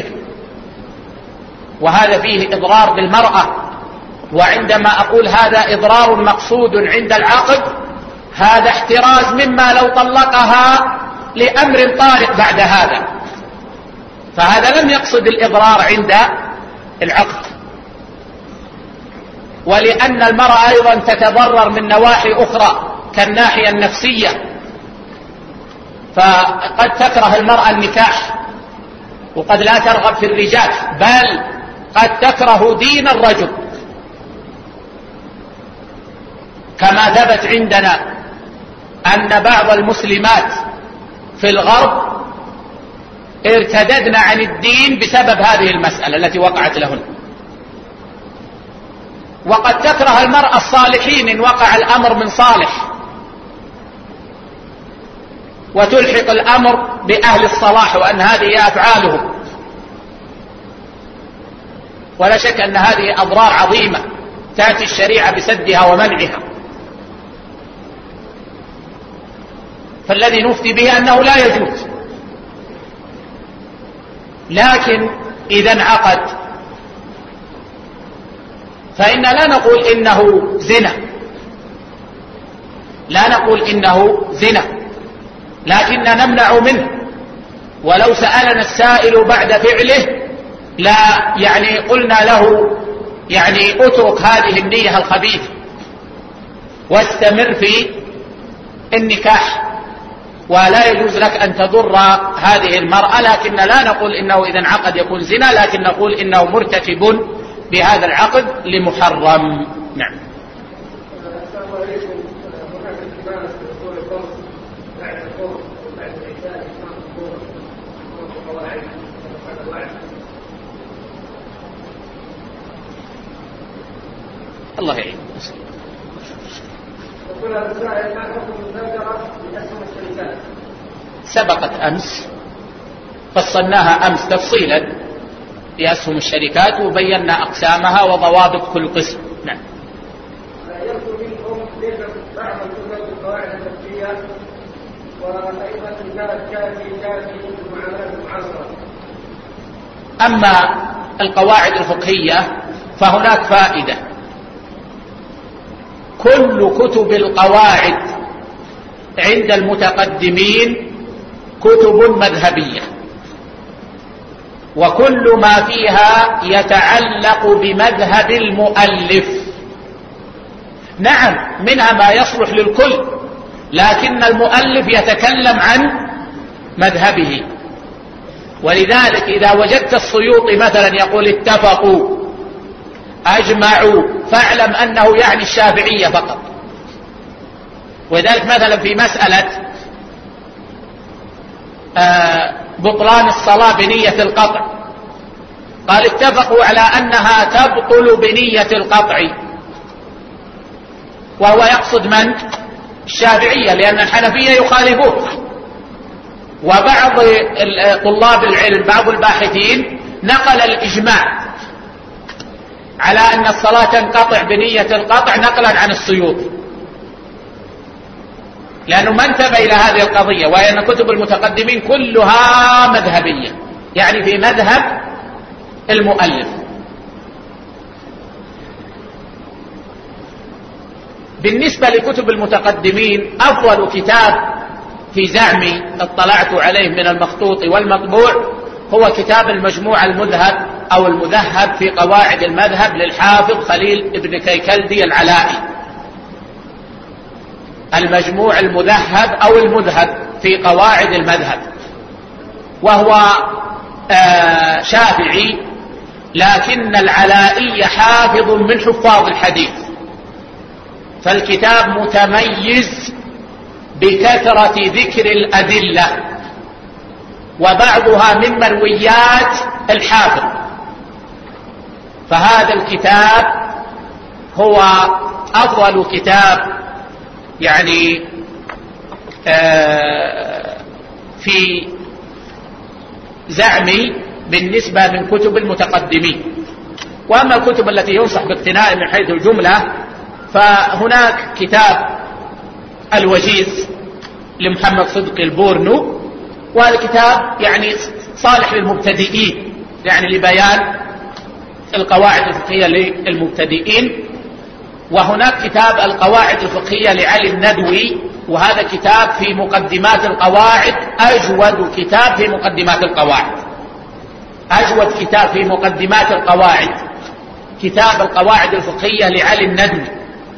وهذا فيه إضرار بالمرأة. وعندما أقول هذا إضرار مقصود عند العقد هذا احتراز مما لو طلقها لأمر طارئ بعد هذا، فهذا لم يقصد الإضرار عند العقد. ولأن المرأة أيضا تتضرر من نواحي أخرى كالناحية النفسية، فقد تكره المرأة النكاح وقد لا ترغب في الرجال، بل قد تكره دين الرجل، كما ثبت عندنا أن بعض المسلمات في الغرب ارتددن عن الدين بسبب هذه المسألة التي وقعت لهن. وقد تكره المرأة الصالحين إن وقع الأمر من صالح، وتلحق الأمر بأهل الصلاح وأن هذه أفعالهم، ولا شك أن هذه أضرار عظيمة تأتي الشريعة بسدها ومنعها. فالذي نفتي به أنه لا يجوز، لكن إذا انعقد فإن لا نقول إنه زنا، لا نقول إنه زنا، لكننا نمنع منه. ولو سألنا السائل بعد فعله لا يعني قلنا له يعني اترك هذه النية الخبيثة واستمر في النكاح، ولا يجوز لك أن تضر هذه المرأة. لكن لا نقول إنه إذا انعقد يكون زنا، لكن نقول إنه مرتكب بهذا العقد لمحرم. نعم. الله يعين. سبقت أمس فصلناها أمس تفصيلا بأسهم الشركات وبينا أقسامها وضوابط كل قسم. نعم. يرجو منكم بعض الكتب القواعد الفقهية وأيضا كتاب كافي كافي المعاملات المعاصرة. أما القواعد الفقهية فهناك فائدة. كل كتب القواعد عند المتقدمين كتب مذهبية، وكل ما فيها يتعلق بمذهب المؤلف، نعم منها ما يصلح للكل، لكن المؤلف يتكلم عن مذهبه. ولذلك إذا وجدت السيوطي مثلا يقول اتفقوا أجمعوا فاعلم أنه يعني الشافعية فقط. ولذلك مثلا في مسألة بطلان الصلاة بنية القطع قال اتفقوا على أنها تبطل بنية القطع، وهو يقصد من؟ الشافعية، لأن الحنفية يخالفون. وبعض طلاب العلم بعض الباحثين نقل الإجماع على أن الصلاة تنقطع بنية القطع نقلا عن السيوطي، لأنه ما انتبه إلى هذه القضية، وهي أن كتب المتقدمين كلها مذهبية، يعني في مذهب المؤلف. بالنسبة لكتب المتقدمين أفضل كتاب في زعمي اطلعت عليه من المخطوط والمطبوع هو كتاب المجموع المذهب أو المذهب في قواعد المذهب للحافظ خليل ابن كيكلدي العلائي. المجموع المذهب أو المذهب في قواعد المذهب، وهو آه شافعي لكن العلائي حافظ من حفاظ الحديث، فالكتاب متميز بكثرة ذكر الأدلة وبعضها من مرويات الحافظ. فهذا الكتاب هو أفضل كتاب يعني آه في زعمي بالنسبة من كتب المتقدمين. وأما الكتب التي ينصح باقتناء من حيث الجملة فهناك كتاب الوجيز لمحمد صدقي البورنو، وهذا كتاب يعني صالح للمبتدئين، يعني لبيان القواعد الفقهية للمبتدئين. وهناك كتاب القواعد الفقهية لعلي الندوي، وهذا كتاب في مقدمات القواعد أجود كتاب في مقدمات القواعد أجود كتاب في مقدمات القواعد كتاب القواعد الفقهية لعلي الندوي.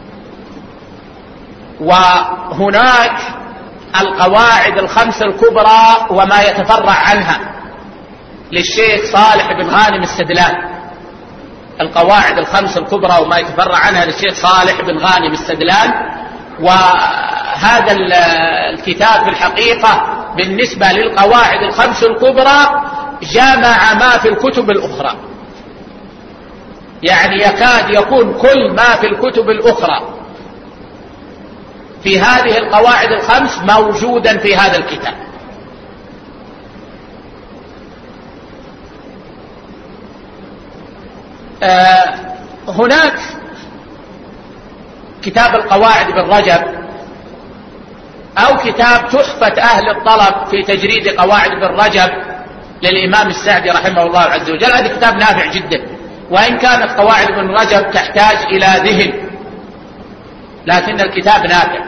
وهناك القواعد الخمس الكبرى وما يتفرع عنها للشيخ صالح بن غانم السدلان. القواعد الخمس الكبرى وما يتفرع عنها للشيخ صالح بن غانم السدلان. وهذا الكتاب في الحقيقة بالنسبة للقواعد الخمس الكبرى جمع ما في الكتب الأخرى، يعني يكاد يكون كل ما في الكتب الأخرى في هذه القواعد الخمس موجودا في هذا الكتاب. آه هناك كتاب القواعد بالرجب، أو كتاب تحفة أهل الطلب في تجريد قواعد بالرجب للإمام السعدي رحمه الله عز وجل. هذا كتاب نافع جدا، وإن كانت قواعد ابن رجب تحتاج إلى ذهن، لكن الكتاب نافع.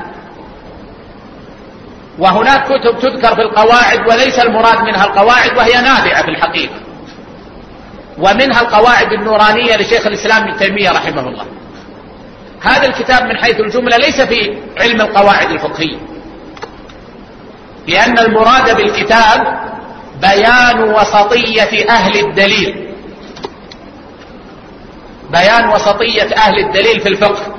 وهناك كتب تذكر في القواعد وليس المراد منها القواعد، وهي نافعة في الحقيقة، ومنها القواعد النورانية لشيخ الإسلام ابن تيمية رحمه الله. هذا الكتاب من حيث الجملة ليس في علم القواعد الفقهية، لأن المراد بالكتاب بيان وسطية أهل الدليل بيان وسطية أهل الدليل في الفقه.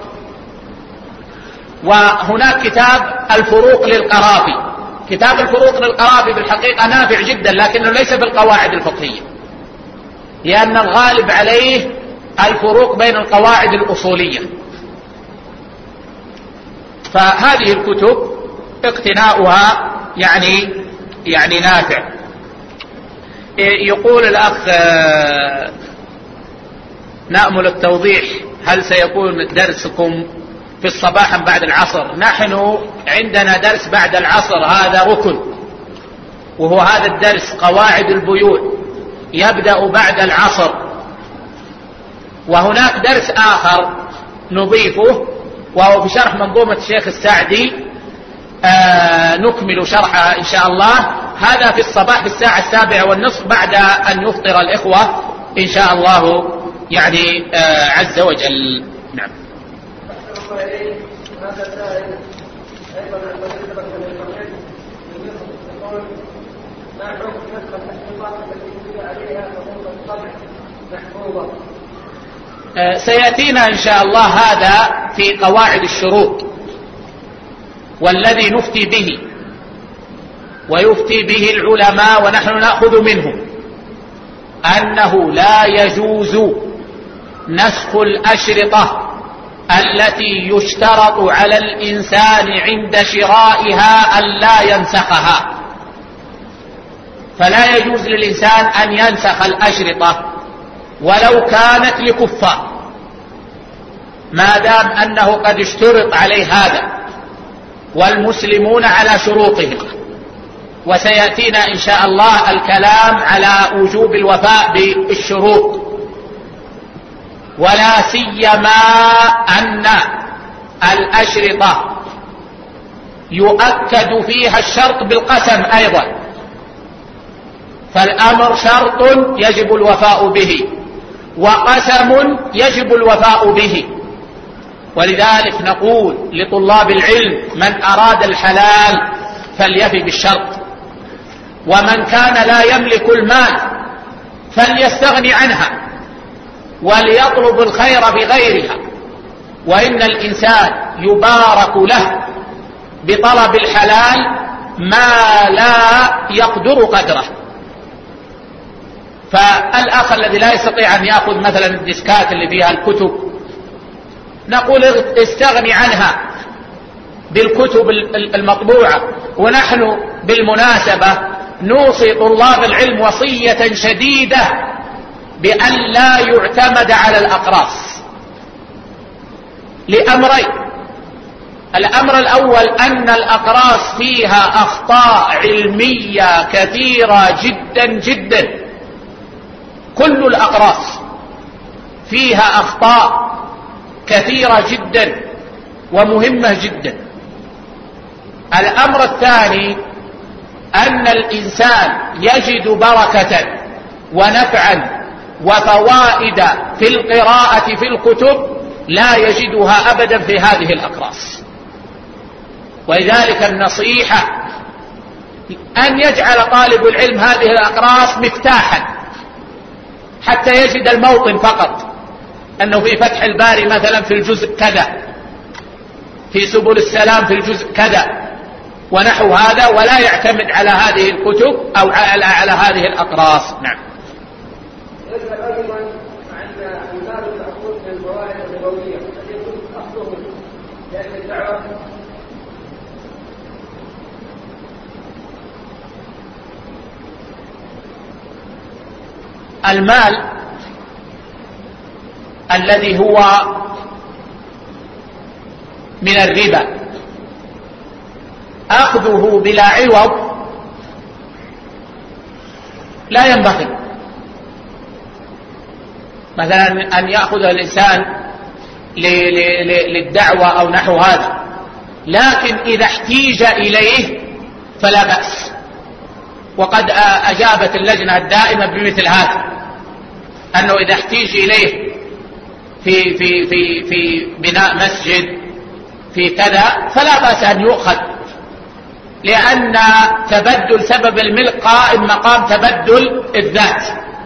وهناك كتاب الفروق للقرافي. كتاب الفروق للقرافي بالحقيقة نافع جدا، لكنه ليس بالقواعد الفقهية، لأن الغالب عليه الفروق بين القواعد الأصولية. فهذه الكتب اقتناؤها يعني يعني نافع. يقول الأخ نأمل التوضيح، هل سيكون درسكم في الصباح أم بعد العصر؟ نحن عندنا درس بعد العصر، هذا ركن، وهو هذا الدرس قواعد البيوع يبدأ بعد العصر. وهناك درس آخر نضيفه وهو في شرح منظومة الشيخ السعدي، آه نكمل شرحه إن شاء الله. هذا في الصباح في الساعة السابعة والنصف بعد أن يفطر الإخوة إن شاء الله يعني آه عز وجل. نعم. هذا السائل أيضا عن مدرسة الإنترنت يقول ما حكم نسخ التحقيقات التي كتب عليها حقوق الطبع محفوظة؟ سيأتينا إن شاء الله هذا في قواعد الشروط، والذي نفتي به ويفتي به العلماء ونحن نأخذ منهم أنه لا يجوز نسخ الأشرطة التي يشترط على الإنسان عند شرائها أن لا ينسخها. فلا يجوز للإنسان أن ينسخ الأشرطة ولو كانت لكفار، ما دام أنه قد اشترط عليه هذا والمسلمون على شروطهم. وسيأتينا إن شاء الله الكلام على وجوب الوفاء بالشروط، ولا سيما أن الأشرطة يؤكد فيها الشرط بالقسم أيضا، فالأمر شرط يجب الوفاء به وقسم يجب الوفاء به. ولذلك نقول لطلاب العلم من أراد الحلال فليفي بالشرط، ومن كان لا يملك المال فليستغني عنها وليطلب الخير بغيرها. وإن الإنسان يبارك له بطلب الحلال ما لا يقدر قدره. فالأخ الذي لا يستطيع أن يأخذ مثلا الديسكات اللي فيها الكتب نقول استغني عنها بالكتب المطبوعة. ونحن بالمناسبة نوصي طلاب العلم وصية شديدة بأن لا يعتمد على الأقراص لأمرين. الأمر الأول أن الأقراص فيها أخطاء علمية كثيرة جدا جدا، كل الأقراص فيها أخطاء كثيرة جدا ومهمة جدا. الأمر الثاني أن الإنسان يجد بركة ونفعا وفوائد في القراءة في الكتب لا يجدها أبدا في هذه الأقراص. ولذلك النصيحة أن يجعل طالب العلم هذه الأقراص مفتاحا حتى يجد الموطن فقط، أنه في فتح الباري مثلا في الجزء كذا، في سبل السلام في الجزء كذا ونحو هذا، ولا يعتمد على هذه الكتب أو على, على هذه الأقراص. نعم. يسأل أيضا عن مثال المأخوذ من الفوائد النبوية التي يكون أصله لأجل الدعوة. المال الذي هو من الربا أخذه بلا عوض لا ينبغي. مثلا أن يأخذ الإنسان للدعوة أو نحو هذا، لكن إذا احتيج إليه فلا بأس. وقد أجابت اللجنة الدائمة بمثل هذا، أنه إذا احتيج إليه في, في, في, في بناء مسجد في كذا فلا بأس أن يؤخذ، لأن تبدل سبب الملك قائم مقام تبدل الذات.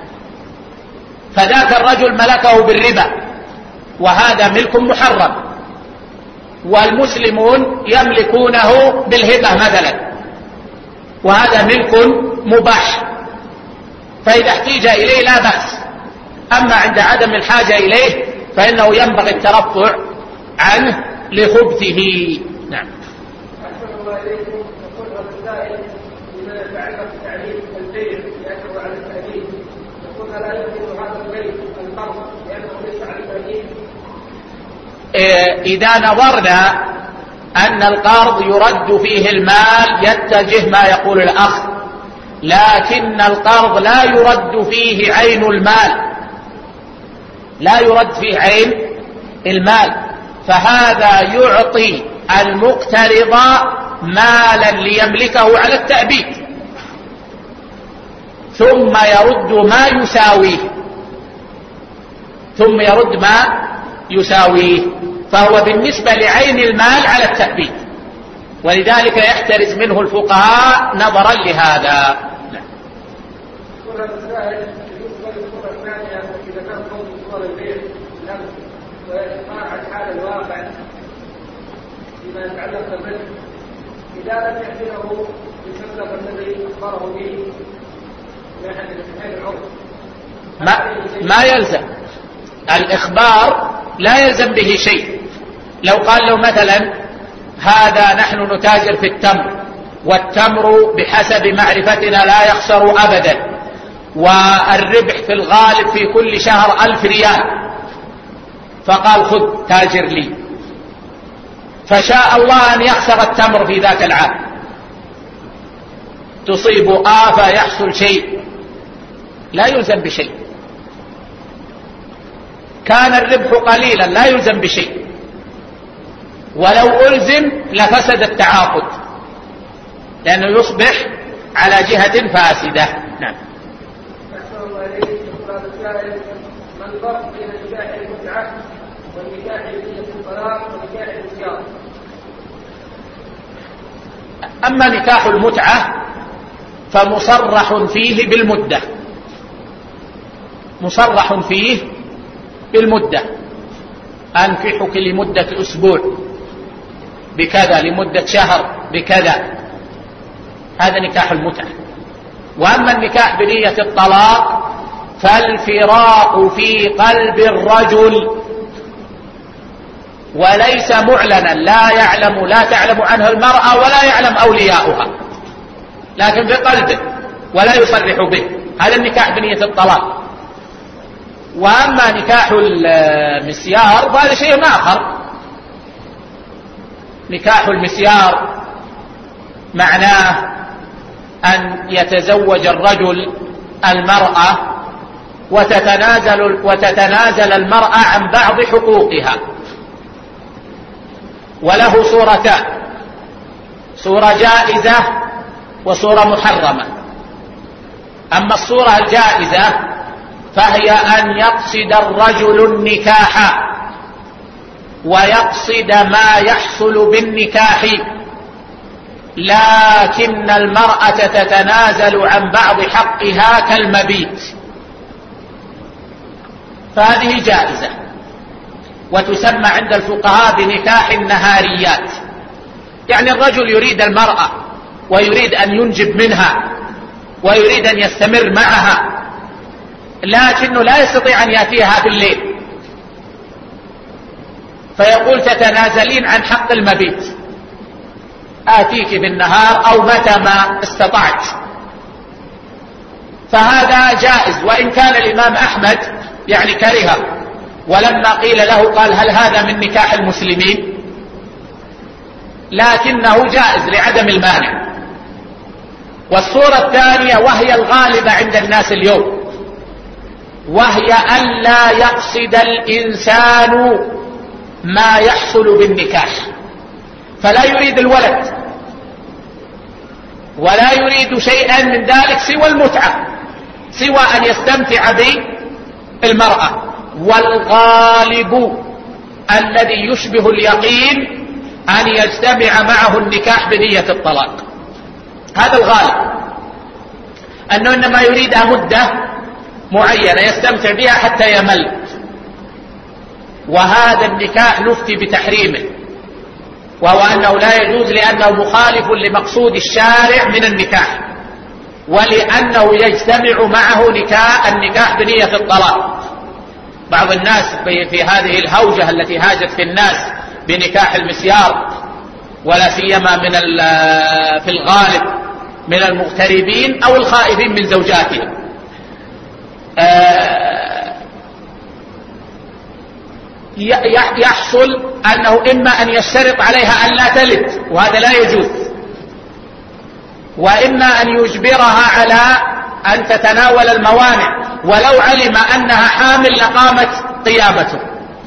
فذاك الرجل ملكه بالربا وهذا ملك محرم، والمسلمون يملكونه بالهبة مثلا وهذا ملك مباح، فإذا احتيج إليه لا بأس. أما عند عدم الحاجة إليه فإنه ينبغي الترفع عنه لخبثه. نعم. أحسن الله إليكم. يقول هذا السائل لما يتعلق بتعليم البيع يأثر على التأمين، يقول هل يمكن هذا البيع القرض لأنه ليس على التأمين؟ إذا نظرنا أن القرض يرد فيه المال يتجه ما يقول الأخ، لكن القرض لا يرد فيه عين المال، لا يرد فيه عين المال، فهذا يعطي المقترض مالا ليملكه على التأبيد ثم يرد ما يساويه ثم يرد ما يساويه فهو بالنسبة لعين المال على التأبيد، ولذلك يحترز منه الفقهاء نظرا لهذا. فيما يتعلق بالرزق إذا لم يحمله المبلغ الذي أخبره به من أحد الاثنين العرف ما, ما يلزم الإخبار، لا يلزم به شيء. لو قال له مثلا هذا نحن نتاجر في التمر، والتمر بحسب معرفتنا لا يخسر أبدا، والربح في الغالب في كل شهر ألف ريال، فقال خذ تاجر لي، فشاء الله أن يخسر التمر في ذاك العام، تصيب آفة، يحصل شيء، لا يلزم بشيء. كان الربح قليلا لا يلزم بشيء، ولو ألزم لفسد التعاقد، لأنه يصبح على جهة فاسدة. نعم. ما الفرق بين نكاح المتعة والنكاح بنية الطلاق ونكاح الزيارة؟ أما نكاح المتعة فمصرح فيه بالمدة، مصرح فيه بالمدة، أنكحك لمدة أسبوع بكذا، لمدة شهر بكذا، هذا نكاح المتعة. وأما النكاح بنية الطلاق فالفراق في قلب الرجل وليس معلنا، لا يعلم لا تعلم عنه المرأة ولا يعلم أولياؤها، لكن بقلبه ولا يصرح به، هذا النكاح بنية الطلاق. وأما نكاح المسيار فهذا شيء آخر. نكاح المسيار معناه أن يتزوج الرجل المرأة وتتنازل, وتتنازل المرأة عن بعض حقوقها، وله صورتان: صورة جائزة وصورة محرمة. أما الصورة الجائزة فهي أن يقصد الرجل النكاح ويقصد ما يحصل بالنكاح، لكن المرأة تتنازل عن بعض حقها كالمبيت، فهذه جائزة وتسمى عند الفقهاء بنكاح النهاريات. يعني الرجل يريد المرأة ويريد أن ينجب منها ويريد أن يستمر معها، لكنه لا يستطيع أن يأتيها بالليل، فيقول تتنازلين عن حق المبيت، آتيك بالنهار أو متى ما استطعت، فهذا جائز. وإن كان الإمام أحمد يعني كرهه، ولما قيل له قال هل هذا من نكاح المسلمين، لكنه جائز لعدم المانع. والصورة الثانية وهي الغالبة عند الناس اليوم، وهي أن لا يقصد الإنسان ما يحصل بالنكاح، فلا يريد الولد ولا يريد شيئا من ذلك سوى المتعة، سوى أن يستمتع بالمرأة. والغالب الذي يشبه اليقين أن يجتمع معه النكاح بنية الطلاق، هذا الغالب، أنه إنما يريدها مدة معينة يستمتع بها حتى يمل، وهذا النكاح نفتي بتحريمه، وهو أنه لا يجوز لأنه مخالف لمقصود الشارع من النكاح، ولأنه يجتمع معه نكاح النكاح بنية الطلاق. بعض الناس في هذه الهوجة التي هاجت في الناس بنكاح المسيار، ولا سيما من في الغالب من المغتربين أو الخائفين من زوجاتهم، يحصل أنه إما أن يشترط عليها أن لا تلد، وهذا لا يجوز، وإما أن يجبرها على أن تتناول الموانع، ولو علم أنها حامل لقامت قيامته،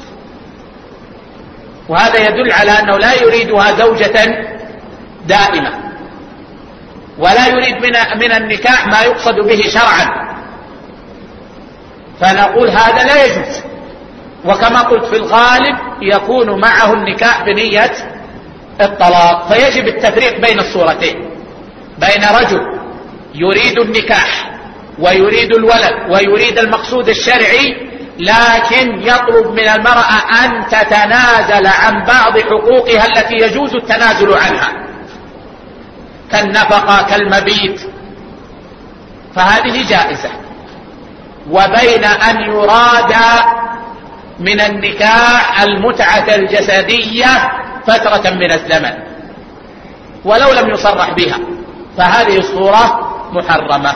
وهذا يدل على أنه لا يريدها زوجة دائمة، ولا يريد من, من النكاح ما يقصد به شرعا، فنقول هذا لا يجوز. وكما قلت في الغالب يكون معه النكاح بنية الطلاق، فيجب التفريق بين الصورتين، بين رجل يريد النكاح ويريد الولد ويريد المقصود الشرعي، لكن يطلب من المرأة أن تتنازل عن بعض حقوقها التي يجوز التنازل عنها كالنفقة كالمبيت، فهذه جائزة. وبين أن يراد من النكاح المتعة الجسدية فترة من الزمن ولو لم يصرح بها، فهذه الصورة محرمة.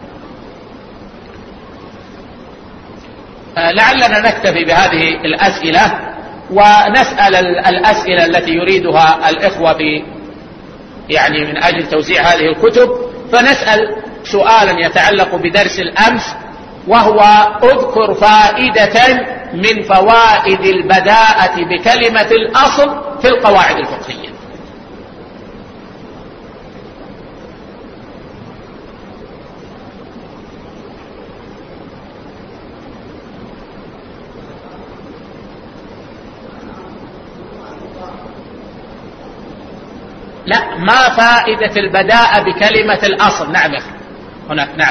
لعلنا نكتفي بهذه الأسئلة ونسأل الأسئلة التي يريدها الإخوة ب يعني من أجل توزيع هذه الكتب. فنسأل سؤالا يتعلق بدرس الأمس، وهو اذكر فائدة من فوائد البداءة بكلمة الأصل في القواعد الفقهية. لا، ما فائدة البداءة بكلمة الأصل؟ نعم يا أخي هناك. نعم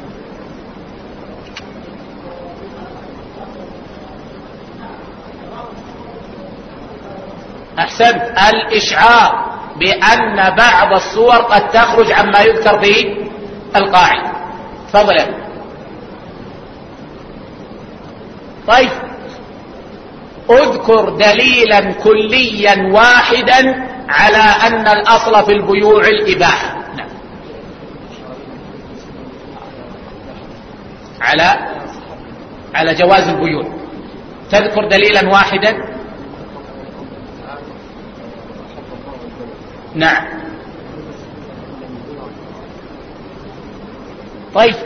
أحسنت، الإشعار بأن بعض الصور قد تخرج عما يذكر في القاعدة. تفضل. طيب، اذكر دليلا كليا واحدا على أن الأصل في البيوع الإباحة. نعم. على على جواز البيوع، تذكر دليلا واحدا. نعم. طيب،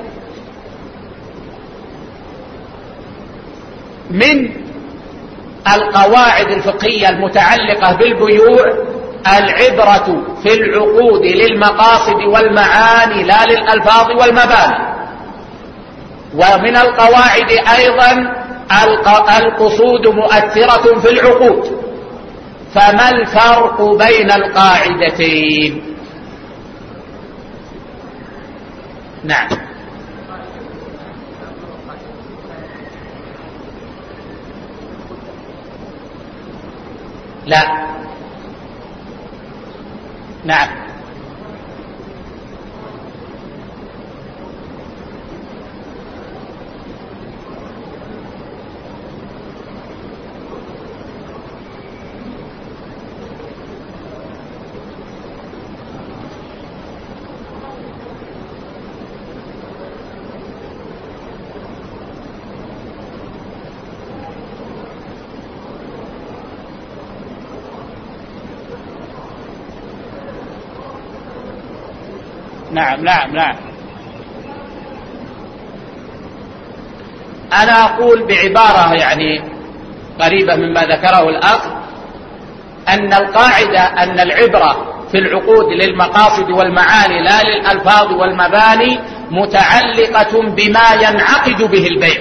من القواعد الفقهية المتعلقة بالبيوع العبرة في العقود للمقاصد والمعاني لا للألفاظ والمباني. ومن القواعد أيضا القصود مؤثرة في العقود، فما الفرق بين القاعدتين؟ نعم. لا. نعم. نعم نعم نعم. أنا أقول بعبارة يعني قريبة مما ذكره الأخ، أن القاعدة أن العبرة في العقود للمقاصد والمعاني لا للألفاظ والمباني متعلقة بما ينعقد به البيع،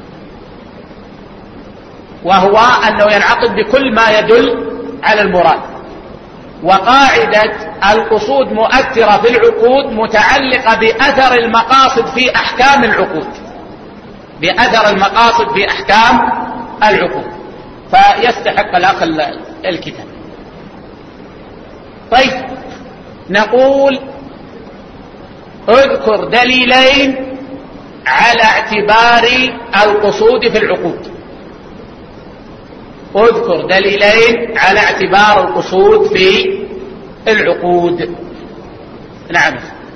وهو أنه ينعقد بكل ما يدل على المراد. وقاعدة القصود مؤثرة في العقود متعلقة بأثر المقاصد في أحكام العقود، بأثر المقاصد في أحكام العقود، فيستحق الأخ الكتاب. طيب، نقول اذكر دليلين على اعتبار القصود في العقود. اذكر دليلين على اعتبار القصود في العقود. نعم.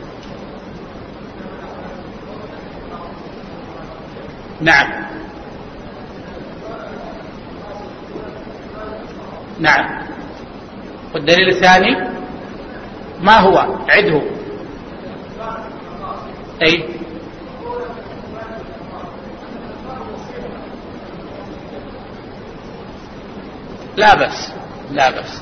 نعم نعم. والدليل الثاني ما هو؟ عده. أي لا بأس، لا بأس.